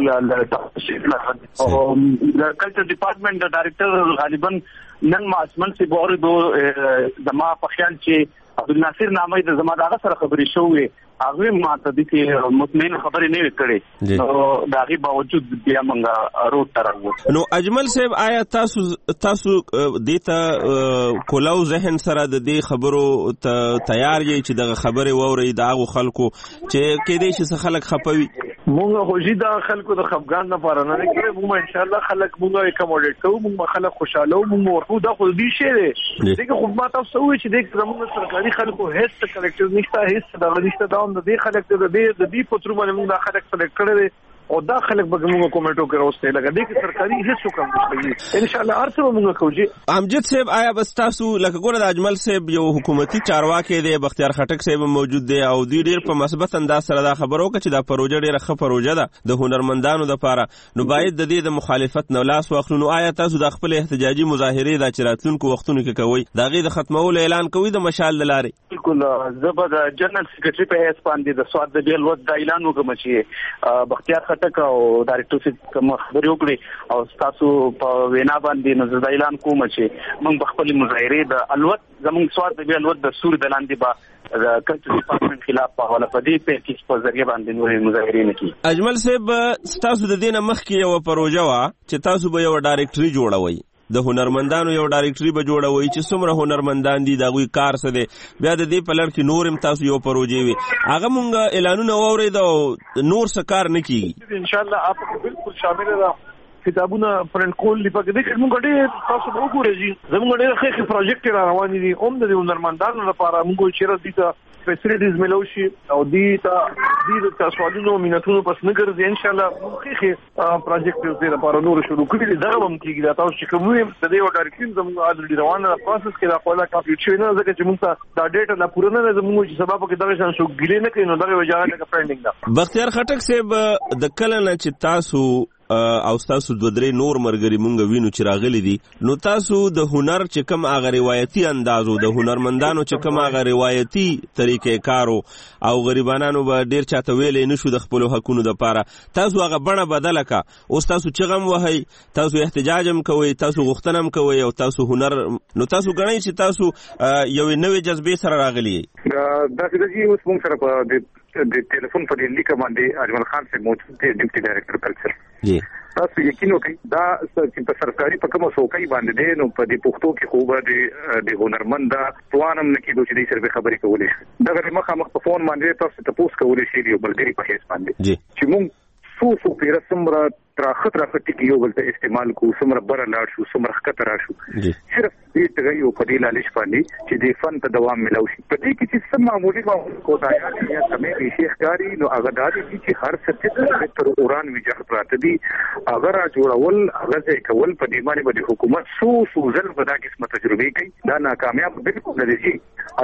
او د کلچر ډپارټمنټ د ډایرکټر غالبا نن ماسمن سي بورو زما په خیال چې عبدالناصر نامه د زما دغه سره خبرې شوې هغه ما ته د کې مطمئن خبرې نه وکړې نو دغه باوجود بیا موږ روټ ترغو نو اجمل صاحب آیا تاسو دیتا کولاو ذهن سره د دې خبرو تیار یې چې دغه خبرې ووري دغه خلکو چې کې دې چې خلک خپوي مونږ خو جدا خلکو د خفګان نه پاره نه کړې مونږ ان شاء الله خلک مونږه اکوموډیټ کوو مونږ خلک خوشاله مونږ ورته دا خو دې شی دی دغه خو ما تاسو وی چې دغه زموږ سرکاري خلکو هیڅ کلیکټیو نشته هیڅ دا نشته دا د دې خلک د دې پترو باندې مونږ خلک سلیکټ کړل او دا خلک به موږ کومېټو کې راوستي لګا دې کې سرکاري هیڅ حکم نشته ان شاء الله ارته موږ کوجی امجد صاحب آیا بس تاسو لکه ګوره د اجمل صاحب یو حکومتي چارواکي دی بختیار خټک صاحب موجود دی او دوی ډیر په مثبت انداز سره دا خبرو کوي چې دا پروژه ډیره ښه پروژه ده د هنرمندانو لپاره نو باید د دې د مخالفت نه لاس واخلو نو آیا تاسو د خپل احتجاجي مظاهره د چراتلونکو وختونو کې کوي دا غي د ختمولو اعلان کوي د مشال لارې بالکل زبر جنرال سیکریټری په هیڅ باندې د سواد د بیل ود د اعلان وکم چې بختیار خټک او ډایرکټر کوم خبرې وکړي او تاسو په وینا باندې نظر د اعلان کوم چې موږ خپل مظاهره د الوت زموږ سواد د بیل ود د سور د لاندې با د کلچر ډپارټمنټ خلاف په حواله پدې پیکیج په ذریعہ باندې نورې مظاهره نه کی اجمل صاحب تاسو د دینه مخ کې یو پروژه وا چې تاسو به یو ډایرکټري جوړوي د هنرمندانو یو ډایرکټري به جوړوي چې څومره هنرمندان دي دا غوي کار څه دي بیا د دې په لړ کې نورم تاسو یو پروژه وي هغه مونږ اعلانونه اورید او نور څه کار نه کیږي ان شاء الله آپ بالکل شامل ده کتابونه پرنټ کول لپاره د موږ ډېر تاسو وګورئ زموږ ډېر ښه پروجیکټ را روان دي هم د هنرمندانو لپاره موږ چیرې دي فیسیلیټیز ملو شي او دې ته سوالونو مينتونو پس نه ګرځي ان شاء الله مخکې پروجیکټ دې لپاره نور شروع کړي دا هم کېږي دا تاسو چې کوم د دې ډایرکشن زموږ الریډي روانه پروسس کې دا خپل کمپلیټ شوی نه ځکه چې موږ دا ډیټا لا پوره نه زموږ چې سبب کې دغه شان شو ګلې نه کوي نو دغه وجه نه پینډینګ ده. بختیار خټک صاحب د کله نه چې تاسو او تاسو د درې نور مرګري مونږ وینو چې راغلي دي نو تاسو د هنر چې کوم هغه روایتي اندازو د هنرمندانو چې کوم هغه روایتي طریقې کارو او غریبانو به ډیر چاته ویلې نشو د خپل حقونو د پاره تاسو هغه بڼه بدله کا اوس تاسو چغم وهي تاسو احتجاج هم کوئ تاسو غوښتنه هم کوئ او تاسو هنر نو تاسو غنئ چې تاسو یو نوې جذبې سره راغلي دا چې اوس موږ سره په د ټلیفون په لیک باندې اجمل خان سے موجود دی ډیپټي ډایریکټر کلچر جی تاسو یقین وکړئ دا چې په سرکاري په کومه څوکۍ باندې دی نو په دې پښتو کې خو به د هنرمند توانم نه کېدو چې دې سره خبرې کولې شي دا مخامخ په فون باندې تاسو ته پوښتنه کولې شي یو بلګری په هیڅ باندې چې موږ څو پیر سمره تراخت ټکی یو بل ته استعمال کو سمره بر لاړ شو سمره خطر راشو صرف دې ته یو په دې لالش باندې چې دې فن ته دوام ملو شي په دې کې چې سم معمولی کوتایا یا سمې به شیخ کاری نو هغه د دې چې هر څه تر اوران ویجه پراته دي اگر جوړول هغه ځای کول په دې باندې د حکومت سو ځل ودا قسمه تجربه کوي دا ناکامیاب بالکل نه دي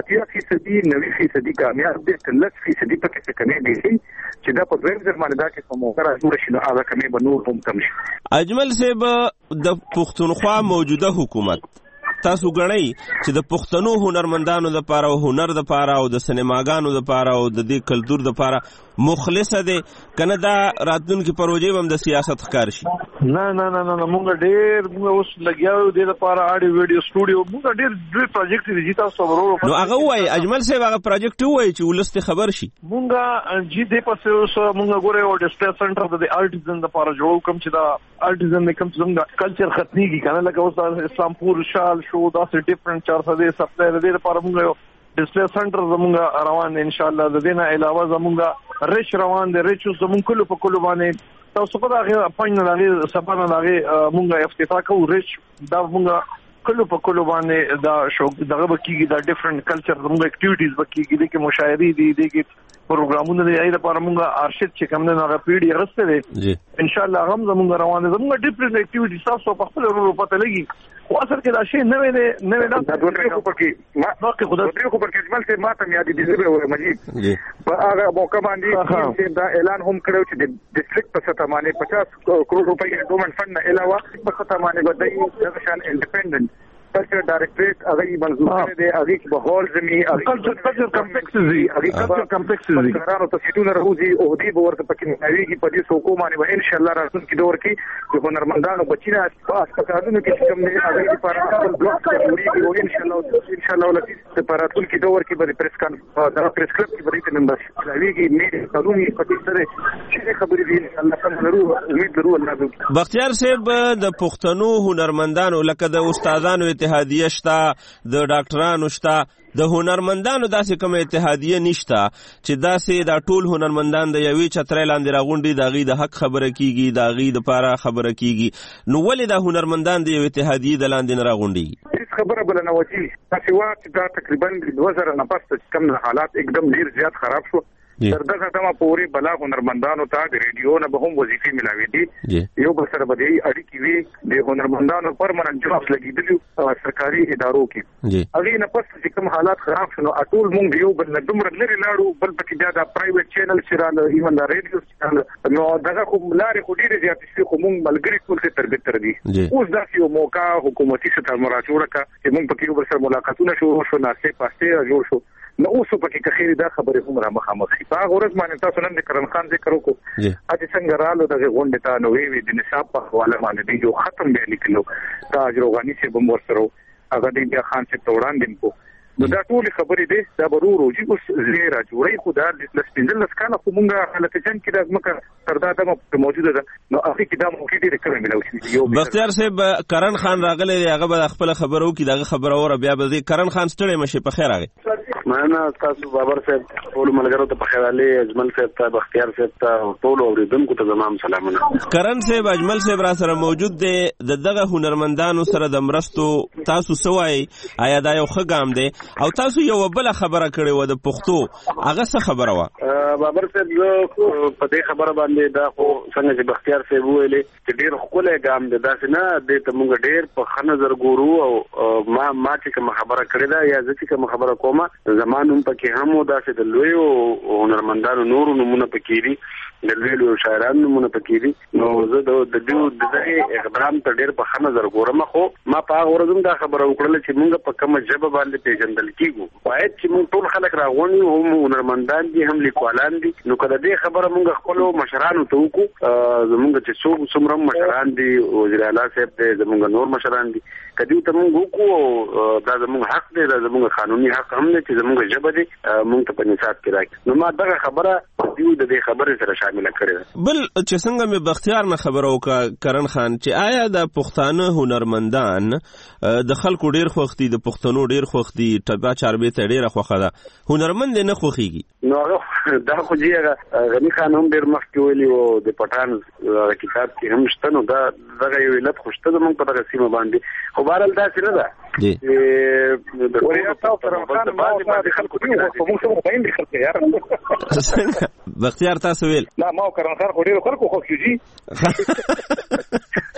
80% 90% کامیاب دي 10% پکې څه کمی دي چې دا په دویم ځل باندې دا کې کومه کار جوړ شي نو هغه کمی به نور هم کم شي. اجمل صاحب د پښتونخوا موجوده حکومت تاسو غړی چې د پښتنو هنرمندانو لپاره او هنر لپاره او د سینماګانو لپاره او د دې کلچر لپاره مخلصه ده کنه دا راتلونکي پروژې هم د سیاست ښکار شي نه موږ ډېر اوس لګیاو د لپاره اډیو ویډیو سټوډیو موږ ډېر پروجیکټ دي چې تاسو ورو نو هغه وای اجمل صاحب هغه پروجیکټ وای چې ولست خبر شي موږ جی دې پسې اوس موږ غوړې او ډسپلی سنټر د آرټیزن لپاره جوړ کوم چې دا آرټیزن کوم چې موږ کلچر ختميږي کنه لکه اوس اسلامپور شال شو دا څه ډیفرنٹ 400 سپلای د لپاره موږ ډسپلی سنټر زموږ روان ان شاء الله د دینه علاوه زموږ ریچ روان دي ریچ زموږ کلو په کلو باندې تاسو په هغه پاین نه سبانه هغه موږ افتتاح کوو ریچ دا موږ کلو په کلو باندې دا شو دغه بکیږي دا ډیفرنٹ کلچر زموږ اکټیویټیز بکیږي د کې مشاعري دي د کې پروګرامونه دی اې لپاره موږ ارشد چې کوم نه هغه پیډي غسته دي ان شاء الله هم زموږ روانه زموږ ډیفرنٹ اکټیویټیز تاسو په خپل ورو پته لګي خو اصل کې دا شی نوې دا دوه خو پکې ما خو پکې اجمل سے ما ته یاد دي چې مجید په هغه موقع باندې چې دا اعلان هم کړو چې د ډیسټریکټ په سطح باندې 50 کروڑ روپۍ ګورنمنت فند نه علاوه په سطح باندې بدایي د شان انډیپندنت کلچر ډایریکټریټ هغه منظور کړی دی هغه به هول زمي کلچر کمپلیکسز دي قرارو ته سیټونه راوځي او دې به ورته پکې نویږي په دې سوکو باندې ان شاء الله راتلونکي دور کې د هنرمندانو بچینا په اسپیټالونو کې کوم نه هغه لپاره خپل بلاک جوړیږي او ان شاء الله ولې په راتلونکي دور کې به پریس کلب کې به نمبر راويږي مې قانوني پټي سره چې خبرې دي ان شاء الله کوم لرو امید لرو الله. بختیار صاحب د پښتنو هنرمندانو لکه د استادانو اتحادیه شته د ډاکټرانو شته د هنرمندانو داسې کوم اتحادیه نشته چې داسې دا ټول هنرمندان د یوې چترې لاندې راغونډي د غي د حق خبره کیږي د غي د پاره خبره کیږي نو ولې د هنرمندان د یوې اتحادیه د لاندې نه راغونډي خبره بل نه وتی تاسو واک دا تقریبا 2000 نه پس کم حالات एकदम ډیر زیات خراب شو تر دغه دمه پورې بلا هنرمندانو ته د ریډیو نه به هم وظیفې ملاوي دي یو بل سره به اړیکې وي د هنرمندانو پرمننت جابس لګیدلي سرکاري ادارو کې هغه نه پس چې کوم حالات خراب شنو اټول مونږ یو بل نه دومره لري لاړو بل پکې بیا دا پرایویټ چینل چې رااله ایون دا ریډیو چینل نو دغه خو لارې خو ډیره زیات شي خو مونږ ملګری ټول څه تربیت دي اوس دا یو موقع حکومتي ستر مراجعه کا چې مونږ پکې یو بل سره ملاقاتونه شو ناسې پاسته جوړ شو نو اوس په کې خیر دا خبره هم را مخامخ شي په غورز باندې تاسو نن د کرن خان ذکر وکړو اته څنګه رالو د غونډه ته نو وی د نصاب په حواله باندې دی جو ختم دی لیکلو تاج روغانی سے بم ورسره هغه د بیا خان سے توړان دین کو نو دا ټول خبرې دي دا ورو روجي اوس زیرا جوړي خو دا د سپینځل لسکانه کومه حالت جن کې د مکه تردا د موجوده ده نو هغه کې دا موقع ډیره کمه ملو شي بختیار صاحب کرن خان راغله هغه به خپل خبرو کې دغه خبره اور بیا به کرن خان ستړي مشه په خیر راغی مننه تاسو بابر صاحب ټول ملګرو ته په خیالي اجمل صاحب ته بختیار صاحب ته ټول اوریدونکو ته زمام سلامونه. کرن صاحب اجمل صاحب را سره موجود دی. دغه هنرمندانو سره د مرستو تاسو سوای آیا دا یو ښه ګام دی او تاسو یو بل خبره کړې و د پښتو هغه څه خبره و؟ بابر صاحب په دې خبره باندې دا خو څنګه چې بختیار صاحب ویلې چې ډېر ښکلی ګام دی داسې نه دی ته موږ ډېر په ښه نظر ګورو او ما چې کومه خبره کړې ده یا زه چې کومه خبره کومه زما نوم پکې هم و داسې د لویو هنرمندانو نورو نومونه پکې دي د لویو شاعرانو نومونه پکې دي نو زه د دې اقدام ته ډېر په ښه نظر ګورم خو ما په هغه ورځ هم دا خبره وکړله چې موږ په کومه ژبه باندې پیژندل کېږو باید چې موږ ټول خلک راغونډ یو هم هنرمندان دي هم لیکوالان دي نو که د دې خبره موږ خپلو مشرانو ته وکړو زموږ چې څومره مشران دي وزیر اعلی صاحب دی زموږ نور مشران دي که دوی ته موږ وکړو دا زموږ حق دی دا زموږ قانوني حق هم دی چې زموږ ژبه دی موږ ته په نصاب کې راکړي نو ما دغه خبره دوی د دې خبرې سره شامله کړې ده. بل چې څنګه مې بختیار نه خبره وکړه کرن خان چې آیا د پښتانه هنرمندان د خلکو ډېر خوښ دي د پښتنو ډېر خوښ دي ټبا چاربې ته ډېره خوښه ده هنرمند نه خوښیږي؟ نو هغه دا خو جی غني خان هم ډېر مخکې ویلي و د پټان کتاب کې هم شته نو دا دغه یو علت خو شته زموږ په دغه سیمه باندې خو بهرحال داسې نه ده بختیار تاسو ویل لا ما کرن خان خو ډېر خلکو خوښ شي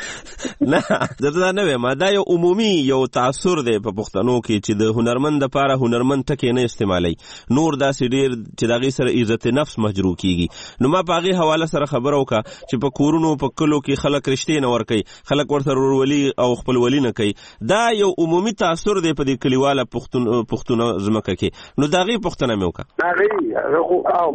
نه دا نه وایم دا یو عمومي یو تاثر دی په پښتنو کې چې د هنرمند لپاره هنرمند ټکی نه استعمالي نور داسې ډېر چې دغه سره عزت نفس مجروح کیږي نو ما په هغه حواله سره خبره وکړه چې په کورونو په کلو کې خلک رښتې نه ور کوي خلک ورته ورولي او خپلولي نه کوي دا یو عمومي تاثر دی په دې کلیواله پښتون ځمکه کې نو دا غي پښتنه مې وکړه هغه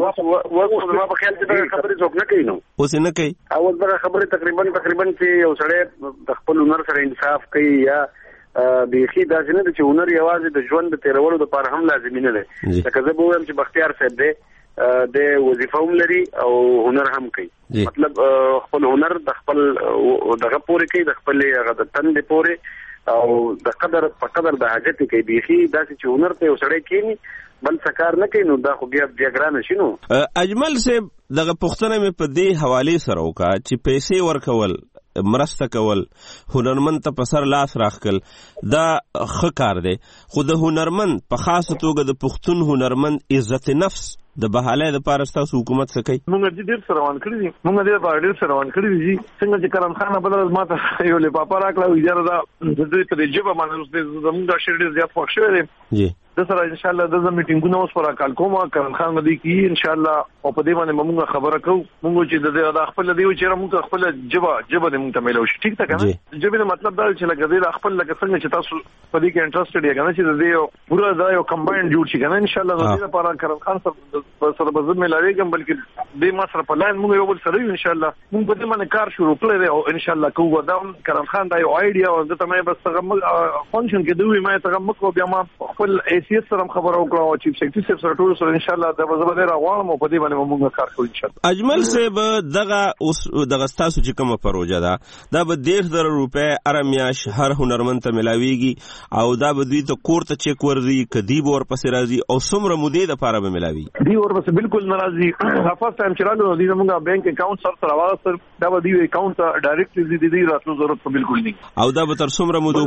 خو ما په خیال کې دا خبرې څوک نه کوي نو اوس نه کوي او دا خبرې تقریبا چې یو سړی د خپل هنر سره انصاف کوي یا بیخي داسې نه ده چې هنر یوازې د ژوند د تیرولو لپاره هم لازمي نه دی لکه زه به ووایم چې بختیار صاحب دی د وظیفه هم لري او هنر هم کوي مطلب خپل هنر د خپل دغه پورې کوي د خپل هغه د تندې پورې او د قدر په قدر د حاجت کوي بیخي داسې چې هنر ته یو سړی کینی بل سکار نه کوي نو دا خو بیا ګرانه شي نو. اجمل صاحب دغه پښتنه مې په دې حواله سره وکړه چې پیسې ورکول مرسته کول هنرمند ته په سر لاس راخکل دا ښه کار دی خو د هنرمند په خاصه توګه د پښتون هنرمند عزت نفس د بحاله د پاره ستاسو حکومت څه کوي؟ موږ ډېر سره روان کړی دي موږ ډېر سره روان کړی دي څنګه چې کرم خان بل ماته یو لپاره راکړه اجازه ده د دې په جبه باندې زموږ د شیر ډېر زیات خوښ شوی دی جی د سره ان شاء الله د میټینګونو اوس پر کال کومه کرم خان باندې کی ان شاء الله او په دې باندې موږ خبره کوو موږ چې د خپل دی چې موږ خپل جبه د موږ ته ملو شي ټیک تا کنه جبه مطلب دا چې لکه د خپل لکه څنګه چې تاسو په دې کې انټرېستډ یې کنه چې د دې پورا دا یو کمباین جوړ شي کنه ان شاء الله د دې لپاره کرم خان سره بزم ملاوي کوم بلکې د ما سره په لاین موږ یو بل سره ان شاء الله موږ په دې باندې کار شروع کړی او ان شاء الله کوو دا کرم خان دا یو آیډیا او د تمه بس څنګه فنکشن کې دوی ما ته مکو بیا ما خپل ایسیس سره خبرو کړو او چیف سیکریټری سره ټول سره ان شاء الله دا به زبر راغوم او په دې باندې موږ کار کوو ان شاء الله. اجمل صاحب دغه اوس دغه تاسو چې کومه پروژه ده دا به 1.5 روپے ارمیاش هر هنرمند ته ملاويږي او دا به دوی ته کور ته چیک ورزي کدیب ور پسې راځي او څومره مودې د پاره به ملاوي دی ور پسې بالکل ناراضي فرست ټایم چې راغلو دی موږ بانک اکاونټ سره راوړل دا به دی اکاونټ ته ډایرکټلی دی راتلو ضرورت بالکل نه او دا به تر څومره موده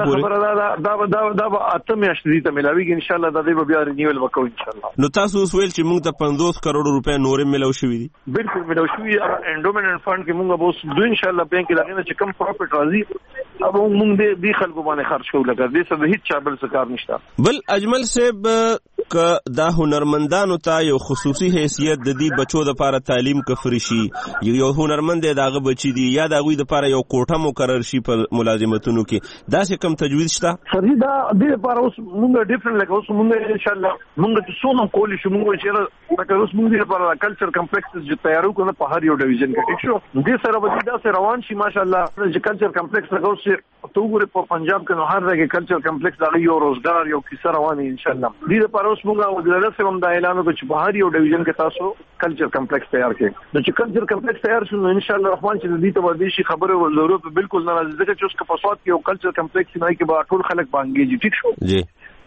پورې دا به اته میاشتې دی ته ملاويږي ان شاء الله دا دی بیا رینیول وکړو ان شاء الله. نو تاسو ویل چې موږ ته 50 کروڑ روپے نورې ملو شوې دي بالکل ملو شوې انډومننت فند کې موږ به دوی ان شاء الله بانک کې لګنه چې کم پروفټ راځي او موږ دې خلکو باندې خرج کوو لکه دې څه هیڅ چا بل څه کار نشته. بل اجمل صاحب ک دا هنرمندانو ته یو خصوصي حیثیت د دې بچو د لپاره تعلیم کفر شي یو هنرمند دغه بچی دی یا د غوی د لپاره یو کوټه مقرر شي په ملازمتونو کې دا څه کم تجویز شته سر دا د لپاره اوس موږ ډیفرنٹ لکه اوس موږ ان شاء الله موږ چې څونه کولی شو موږ چې لکه اوس موږ لپاره کلچر کمپلیکس چې تیارو کنه په هر یو ډیویژن کې ټیک شو دې سره به دا سره روان شي ماشاءالله چې کلچر کمپلیکس لکه اوس تو ګوره په پنجاب کې نو هر ځای کې کلچر کمپلیکس دا یو روزګار یو کیسه روانه ان شاء الله دې لپاره اوس موږ وزارت سره هم دا اعلان وکړ چې په هر یو ډیویژن کې تاسو کلچر کمپلیکس تیار کړئ نو چې کلچر کمپلیکس تیار شو نو ان شاء الله رحمان چې دې ته ودی شي خبره ضرورت بالکل نه راځي ځکه چې اوس په پاسوات کې یو کلچر کمپلیکس نه کې به ټول خلک باندې ټیک شو جی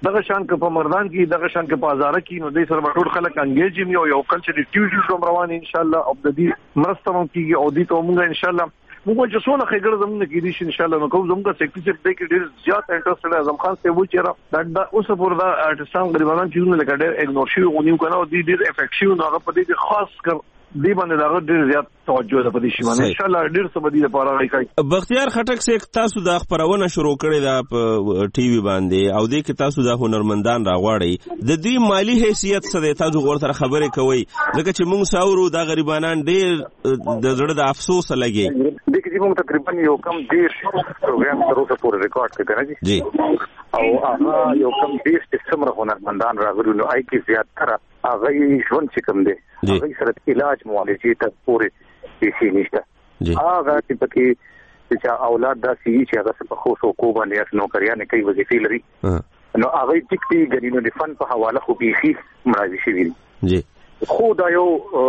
دغه شان کې په مردان کې دغه شان کې په هزاره کې نو د سره ټول خلک انګیج یو کلچر ټیوزډي شوم روان ان شاء الله او د دې مرسته مو کیږي او دې ته موږ ان شاء الله موږ چې څونه خبره زموږ کې دي ان شاء الله نو کوم زموږ سیکټری سره کې ډېر زیات انټرست اعظم خان ته و چې دا اوس پر دا ارتستان غریبانو چې لکه ډېر اګنور شي او نیو کنه او دې افیکټیو نو هغه په دې خاص کر دی باندې دا ډېر زیات توجه ده په دې شی باندې ان شاء الله ډېر څه بدی لپاره راځي. بختیار خټک سیک تاسو د خبرونه شروع کړې ده په ټي وي باندې او دې کې تاسو د هنرمندان راغواړئ د دې مالی حیثیت سره تاسو ورته خبرې کوي ځکه چې موږ ساورو د غریبانان ډېر د زړه د افسوس لګي د کې موږ تقریبا یو کم 10 پروګرام تر اوسه پورې ریکارډ کړی دی او هغه یو کم 10 څومره هنرمندان راغلي نو آی کې زیات تر هغه ژوند چې کوم دی هغه سره علاج معالجې ته پورې پیسې نشته هغه چې پکې چې اولاد داسې چې هغه په خو کو باندې نوکریانه کوي وظیفې لري نو هغه ټیک دی غنینو د فن په حواله خو بيخي مرادي شي دي خو دا یو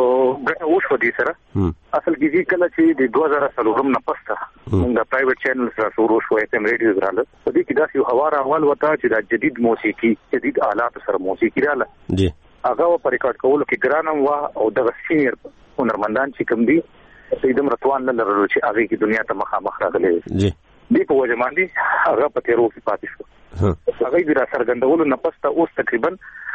اوس په دې سره اصل کې کله چې د 2003 نه پسته موږ د پرایویټ چینل سره شروع شو FM ریډیو رااله په دې کې دا یو حوار اول وتا چې د جدید موسیقي جدید آلات سره موسیقي رااله هغه په ریکارډ کولو کې ګرانم وا او د سینیر هنرمندان چې کوم دي دې مرتوان نه لرلو چې هغه کې دنیا ته مخامخ راغلي دې په وجه باندې هغه په تیرو کې پاتې شو هغه د سرګندولو نه پسته اوس تقریبا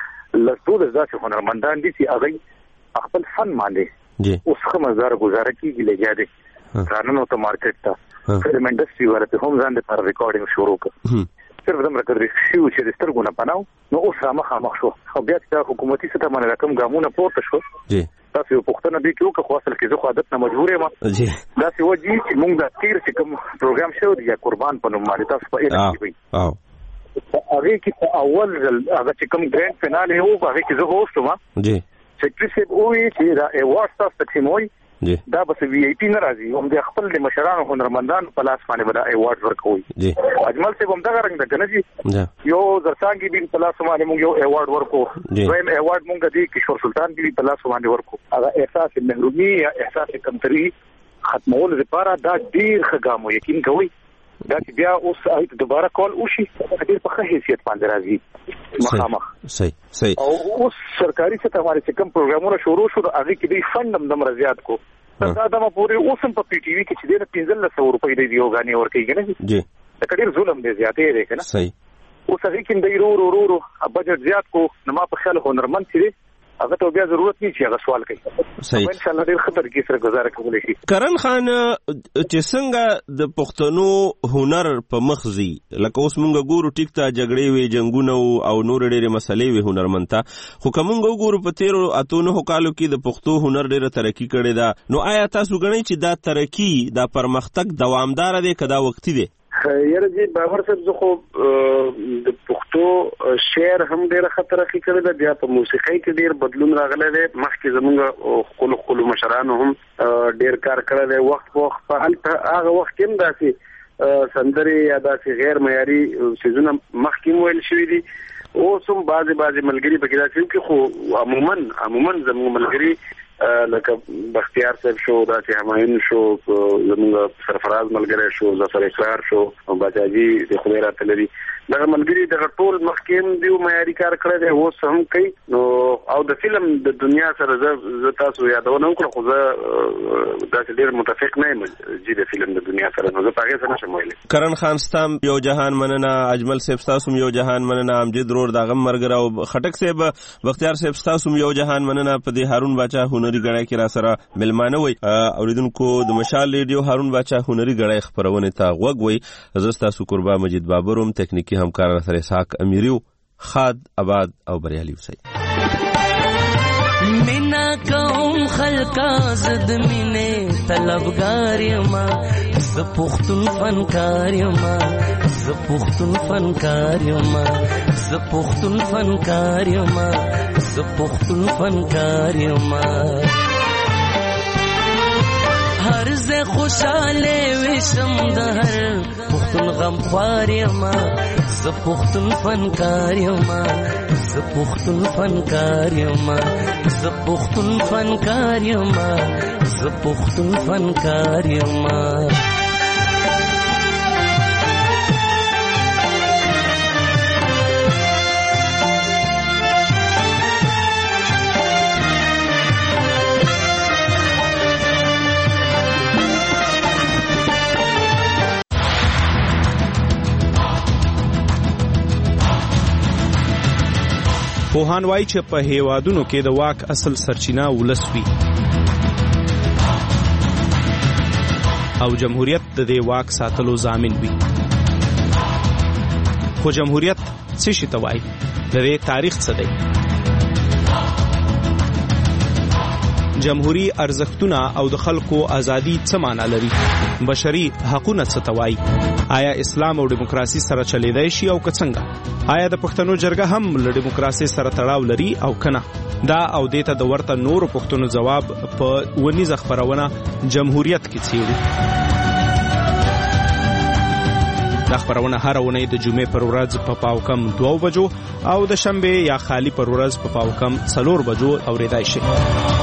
لږ د ځاڅ هنرمندان دي چې هغه خپل فن باندې اوس خمزار گزاره کیږي لګیا دي قانون او مارکیټ ته فلم انډستری ورته هم ځان د ریکارډینګ شروع کړ صرف دمر کړی شو چې د سترګو نه پناو نو اوس مخامخ شو او بیا چې حکومتي سطح باندې رقم ګامونه پورته شو تاسو یو پښتنه دی کې خو اصل کې زه خو عادت نه مجبور یم دا څه وږي چې موږ د تیر چې کوم پروګرام شو دی قربان په نوم باندې تاسو په اړه کوي هغه کې اول هغه چې کوم ګرانډ فینال یو هغه کې زه هوست ما سیکریټری سیب وی چې دا ایوارډ تاسو تقسیموي دا بس وی آی پی نه راځي هم د خپل د مشرانو هنرمندان په لاس باندې ودا ایوارډ ورکوي اجمل صاحب هم دا رنګ د کنه یو زرسانګي بن په لاس باندې موږ یو ایوارډ ورکو دویم ایوارډ موږ د کشور سلطان بن په لاس باندې ورکو هغه احساس محرومي یا احساس کمتري ختمول لپاره دا ډیر ښه یقین کوي دا چې بیا اوس ایت دوباره کول وشي ډیر په حیثیت باندې راځي مخامخ صحیح او اوس سرکاري څخه باندې کوم پروګرامونه شروع شو هغه کې د فندم د مرزيات کو دا د پورې اوسم په پی ټی وی کې چې د 1500 روپۍ دی یوګانی ورکې کنه جی دا ډیر ظلم دی زیاتې دی کنه صحیح اوس هغه کې د ورو بجټ زیات کو نو ما په خیال هنرمند چې هغه ته بیا ضرورت نه چې هغه سوال کوي صحیح ان شاء الله ډیر خطر کې سره گزاره کولای شي کرن خان چې څنګه د پښتنو هنر په مخزي لکه اوس مونږ ګورو ټیک ته جګړې وي جنگونه او نور ډېرې مسلې وي هنرمنتا خو کوم ګورو په تیرو اتونو کالو کې د پښتو هنر ډېره ترقی کړې ده نو آیا تاسو غنئ چې دا ترقی دا پرمختګ دوامدار دی کدا وختي دی یاره جی باور صاحب زه خو د پښتو شعر هم ډېره خطرخي کړې ده بیا په موسیقۍ کې ډېر بدلون راغلی دی مخکې زمونږ خپلو مشرانو هم ډېر کار کړی دی وخت په وخت په هغه وخت کې هم داسې سندرې یا داسې غیر معیاري څیزونه مخکې هم ویل شوي دي اوس هم بعضې ملګري پکې داسې دي خو عموما زموږ ملګري لکه بختیار صاحب شو داسې همایون شو زموږ سرفراز ملګری شو ظفر اقرار شو باچاجي د خدای راته لري دغه ملګري دغه ټول مخکې هم دیو معیاري کار کړی دی اوس هم کوي نو او د فلم د دنیا سره زه تاسو یادونه وکړم خو زه داسې ډېر متفق نه یم چې د فلم د دنیا سره نو زه په هغې څه نشم ویلی کرن خان ستام یو جهان مننه اجمل صاحب ستاسو یو جهان مننه امجد رور د هغه ملګری او خټک صاحب بختیار صاحب ستاسو یو جهان مننه په دې هارون باچا هنري غړی کې را سره ملمانه وي اوریدونکو د مشال ریډیو هارون باچا هنري غړی خبرونه ته غوږ وي زه ستاسو قربا مجید بابروم تکنیکی همکار سره اسحاق امیریو خاد آباد او بریالي اوسئ مینا کوم خلقا زد مینه طلبگار ما ز پختون فنکار ما ز پختون فنکار ما ز پختون فنکار ما ز پختون فنکار ما هر ز خوشاله وشم د هر پختون غم خوار ما ز پختون فنکار ما ز پختون فنکار ما ز پختون فنکار ما ز پختون فنکار ما پوهان وایي چې په هیوادونو کې د واک اصل سرچینه ولس وي او جمهوریت د دې واک ساتلو ضامن وي. خو جمهوریت څه شي ته وایي؟ د دې تاریخ څه دی؟ جمهوری ارزښتونه او د خلکو ازادي څه معنا لري؟ بشري حقوقونه څه ته وایي؟ آیا اسلام او دیموکراسي سره چلیدای شي او که څنګه؟ آیا د پښتنو جرګه هم له دیموکراسي سره تړاو لري او کنه؟ دا او دیته د ورته نورو پښتنو جواب په ونیزه خبرونه جمهوریت کې څیړو. دا خبرونه هر اونۍ د جمعې پر ورځ په پاوکم 2 بجو او د شنبه یا خالی پر ورځ په پاوکم 4 بجو اوریدای شي.